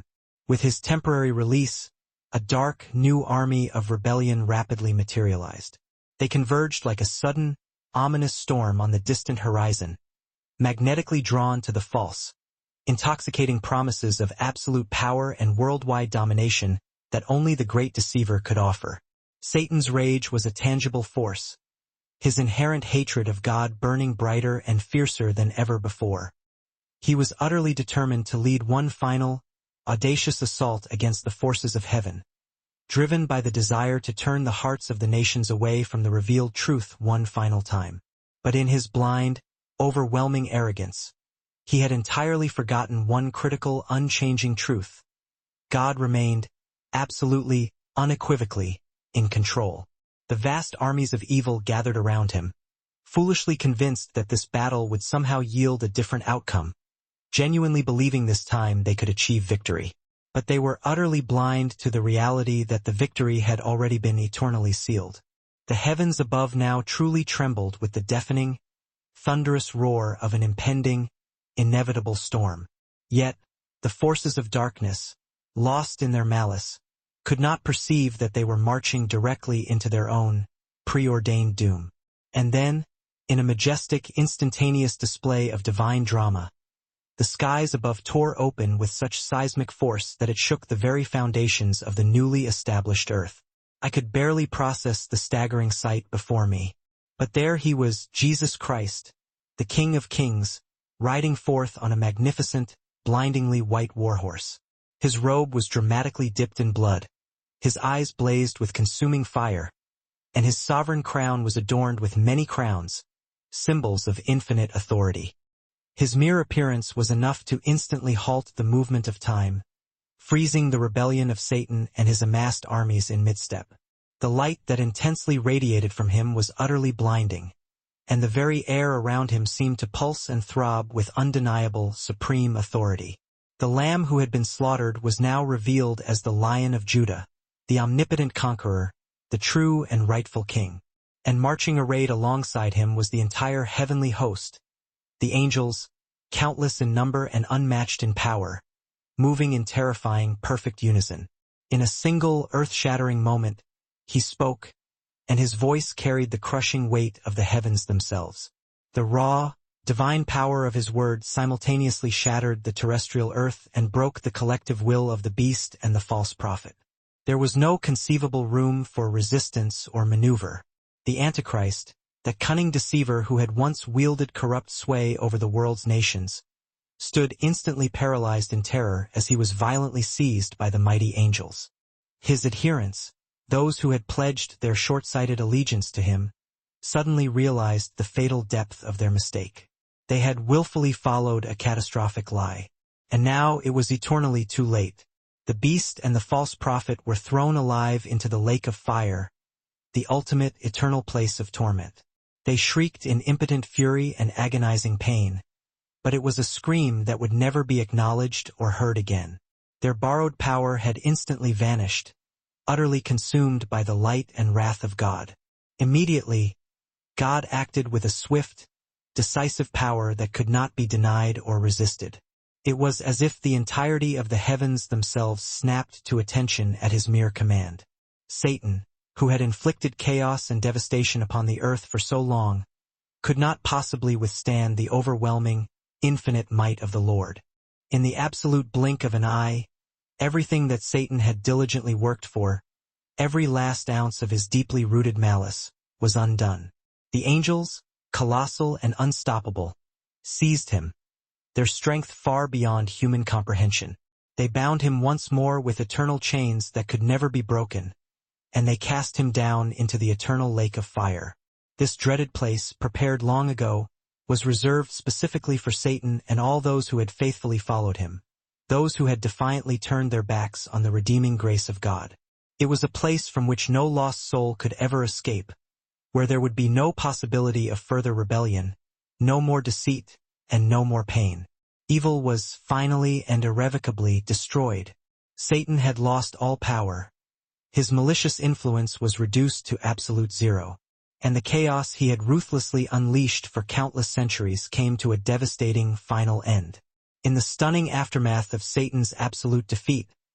With his temporary release, a dark, new army of rebellion rapidly materialized. They converged like a sudden, ominous storm on the distant horizon, magnetically drawn to the false, intoxicating promises of absolute power and worldwide domination that only the great deceiver could offer. Satan's rage was a tangible force, his inherent hatred of God burning brighter and fiercer than ever before. He was utterly determined to lead one final, audacious assault against the forces of heaven, driven by the desire to turn the hearts of the nations away from the revealed truth one final time. But in his blind, overwhelming arrogance, he had entirely forgotten one critical, unchanging truth. God remained, absolutely, unequivocally, in control. The vast armies of evil gathered around him, foolishly convinced that this battle would somehow yield a different outcome, genuinely believing this time they could achieve victory. But they were utterly blind to the reality that the victory had already been eternally sealed. The heavens above now truly trembled with the deafening, thunderous roar of an impending, inevitable storm. Yet, the forces of darkness, lost in their malice, could not perceive that they were marching directly into their own, preordained doom. And then, in a majestic, instantaneous display of divine drama, the skies above tore open with such seismic force that it shook the very foundations of the newly established earth. I could barely process the staggering sight before me. But there he was, Jesus Christ, the King of Kings, riding forth on a magnificent, blindingly white warhorse. His robe was dramatically dipped in blood, his eyes blazed with consuming fire, and his sovereign crown was adorned with many crowns, symbols of infinite authority. His mere appearance was enough to instantly halt the movement of time, freezing the rebellion of Satan and his amassed armies in midstep. The light that intensely radiated from him was utterly blinding, and the very air around him seemed to pulse and throb with undeniable, supreme authority. The Lamb who had been slaughtered was now revealed as the Lion of Judah, the omnipotent conqueror, the true and rightful king. And marching arrayed alongside him was the entire heavenly host, the angels, countless in number and unmatched in power, moving in terrifying, perfect unison. In a single, earth-shattering moment, he spoke, and his voice carried the crushing weight of the heavens themselves. The raw, divine power of his word simultaneously shattered the terrestrial earth and broke the collective will of the beast and the false prophet. There was no conceivable room for resistance or maneuver. The Antichrist, that cunning deceiver who had once wielded corrupt sway over the world's nations, stood instantly paralyzed in terror as he was violently seized by the mighty angels. His adherents, those who had pledged their short-sighted allegiance to him, suddenly realized the fatal depth of their mistake. They had willfully followed a catastrophic lie, and now it was eternally too late. The beast and the false prophet were thrown alive into the lake of fire, the ultimate eternal place of torment. They shrieked in impotent fury and agonizing pain, but it was a scream that would never be acknowledged or heard again. Their borrowed power had instantly vanished, utterly consumed by the light and wrath of God. Immediately, God acted with a swift, decisive power that could not be denied or resisted. It was as if the entirety of the heavens themselves snapped to attention at his mere command. Satan, who had inflicted chaos and devastation upon the earth for so long, could not possibly withstand the overwhelming, infinite might of the Lord. In the absolute blink of an eye, everything that Satan had diligently worked for, every last ounce of his deeply rooted malice, was undone. The angels, colossal and unstoppable, seized him, their strength far beyond human comprehension. They bound him once more with eternal chains that could never be broken, and they cast him down into the eternal lake of fire. This dreaded place, prepared long ago, was reserved specifically for Satan and all those who had faithfully followed him, those who had defiantly turned their backs on the redeeming grace of God. It was a place from which no lost soul could ever escape, where there would be no possibility of further rebellion, no more deceit, and no more pain. Evil was finally and irrevocably destroyed. Satan had lost all power. His malicious influence was reduced to absolute zero, and the chaos he had ruthlessly unleashed for countless centuries came to a devastating final end. In the stunning aftermath of Satan's absolute defeat,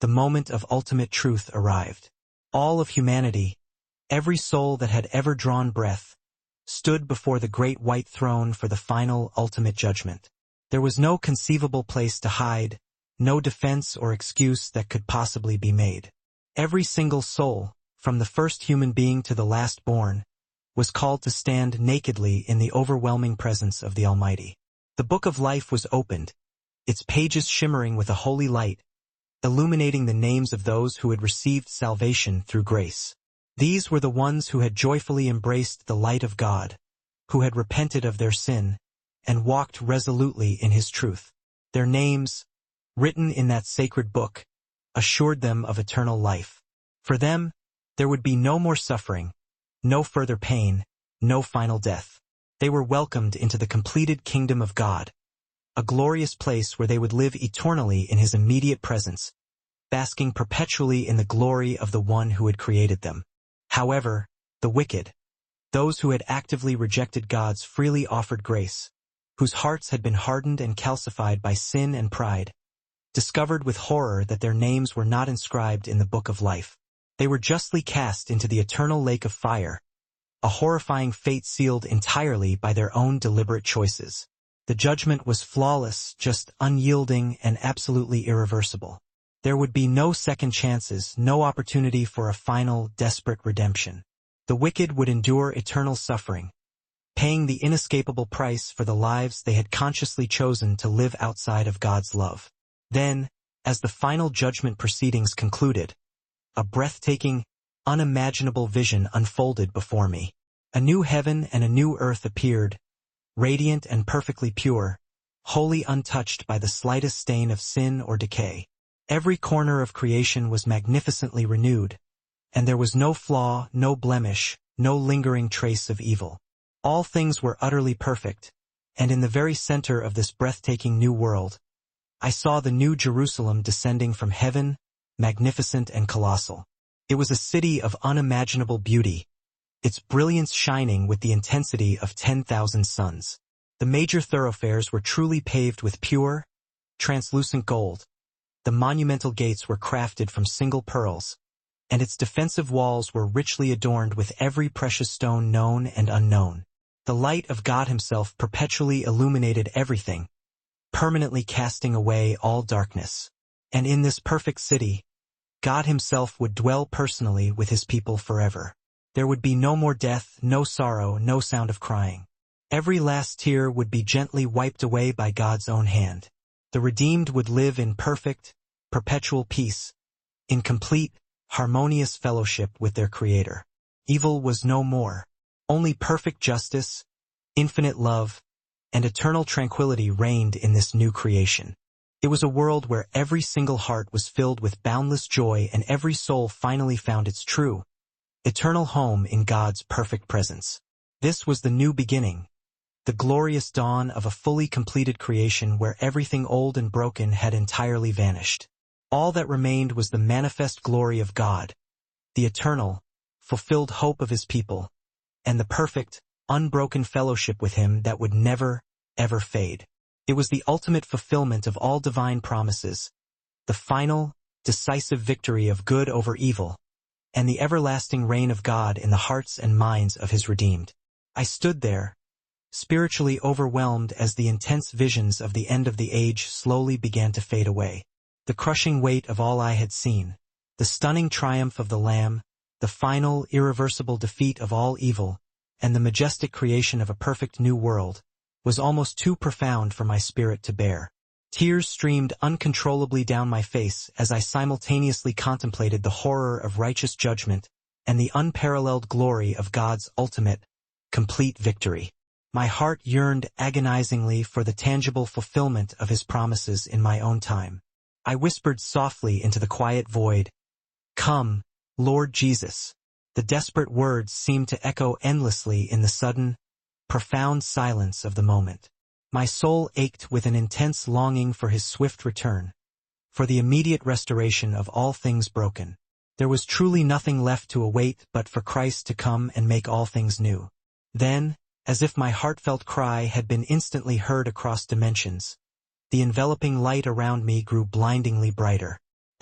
the moment of ultimate truth arrived. All of humanity, every soul that had ever drawn breath, stood before the great white throne for the final, ultimate judgment. There was no conceivable place to hide, no defense or excuse that could possibly be made. Every single soul, from the first human being to the last born, was called to stand nakedly in the overwhelming presence of the Almighty. The book of life was opened, its pages shimmering with a holy light, illuminating the names of those who had received salvation through grace. These were the ones who had joyfully embraced the light of God, who had repented of their sin, and walked resolutely in His truth. Their names, written in that sacred book, assured them of eternal life. For them, there would be no more suffering, no further pain, no final death. They were welcomed into the completed kingdom of God, a glorious place where they would live eternally in His immediate presence, basking perpetually in the glory of the One who had created them. However, the wicked, those who had actively rejected God's freely offered grace, whose hearts had been hardened and calcified by sin and pride, discovered with horror that their names were not inscribed in the book of life. They were justly cast into the eternal lake of fire, a horrifying fate sealed entirely by their own deliberate choices. The judgment was flawless, just unyielding, and absolutely irreversible. There would be no second chances, no opportunity for a final, desperate redemption. The wicked would endure eternal suffering, paying the inescapable price for the lives they had consciously chosen to live outside of God's love. Then, as the final judgment proceedings concluded, a breathtaking, unimaginable vision unfolded before me. A new heaven and a new earth appeared, radiant and perfectly pure, wholly untouched by the slightest stain of sin or decay. Every corner of creation was magnificently renewed, and there was no flaw, no blemish, no lingering trace of evil. All things were utterly perfect, and in the very center of this breathtaking new world, I saw the New Jerusalem descending from heaven, magnificent and colossal. It was a city of unimaginable beauty, its brilliance shining with the intensity of 10,000 suns. The major thoroughfares were truly paved with pure, translucent gold. The monumental gates were crafted from single pearls, and its defensive walls were richly adorned with every precious stone known and unknown. The light of God Himself perpetually illuminated everything, permanently casting away all darkness. And in this perfect city, God Himself would dwell personally with His people forever. There would be no more death, no sorrow, no sound of crying. Every last tear would be gently wiped away by God's own hand. The redeemed would live in perfect, perpetual peace, in complete, harmonious fellowship with their Creator. Evil was no more. Only perfect justice, infinite love, and eternal tranquility reigned in this new creation. It was a world where every single heart was filled with boundless joy and every soul finally found its true, eternal home in God's perfect presence. This was the new beginning, the glorious dawn of a fully completed creation where everything old and broken had entirely vanished. All that remained was the manifest glory of God, the eternal, fulfilled hope of His people, and the perfect, unbroken fellowship with Him that would never, ever fade. It was the ultimate fulfillment of all divine promises, the final, decisive victory of good over evil, and the everlasting reign of God in the hearts and minds of His redeemed. I stood there, spiritually overwhelmed as the intense visions of the end of the age slowly began to fade away. The crushing weight of all I had seen, the stunning triumph of the Lamb, the final, irreversible defeat of all evil, and the majestic creation of a perfect new world, was almost too profound for my spirit to bear. Tears streamed uncontrollably down my face as I simultaneously contemplated the horror of righteous judgment and the unparalleled glory of God's ultimate, complete victory. My heart yearned agonizingly for the tangible fulfillment of His promises in my own time. I whispered softly into the quiet void, "Come, Lord Jesus." The desperate words seemed to echo endlessly in the sudden, profound silence of the moment. My soul ached with an intense longing for His swift return, for the immediate restoration of all things broken. There was truly nothing left to await but for Christ to come and make all things new. Then, as if my heartfelt cry had been instantly heard across dimensions, the enveloping light around me grew blindingly brighter.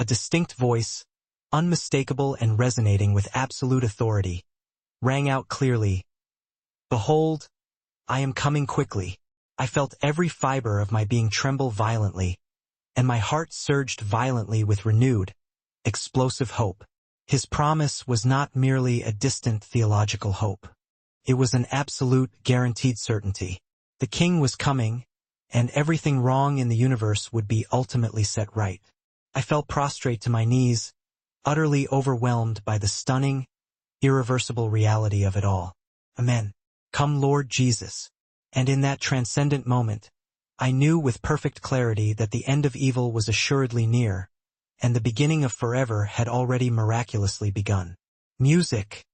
A distinct voice, unmistakable and resonating with absolute authority, rang out clearly, "Behold, I am coming quickly." I felt every fiber of my being tremble violently, and my heart surged violently with renewed, explosive hope. His promise was not merely a distant theological hope. It was an absolute, guaranteed certainty. The king was coming, and everything wrong in the universe would be ultimately set right. I fell prostrate to my knees, utterly overwhelmed by the stunning, irreversible reality of it all. Amen. Come, Lord Jesus. And in that transcendent moment, I knew with perfect clarity that the end of evil was assuredly near, and the beginning of forever had already miraculously begun. Music,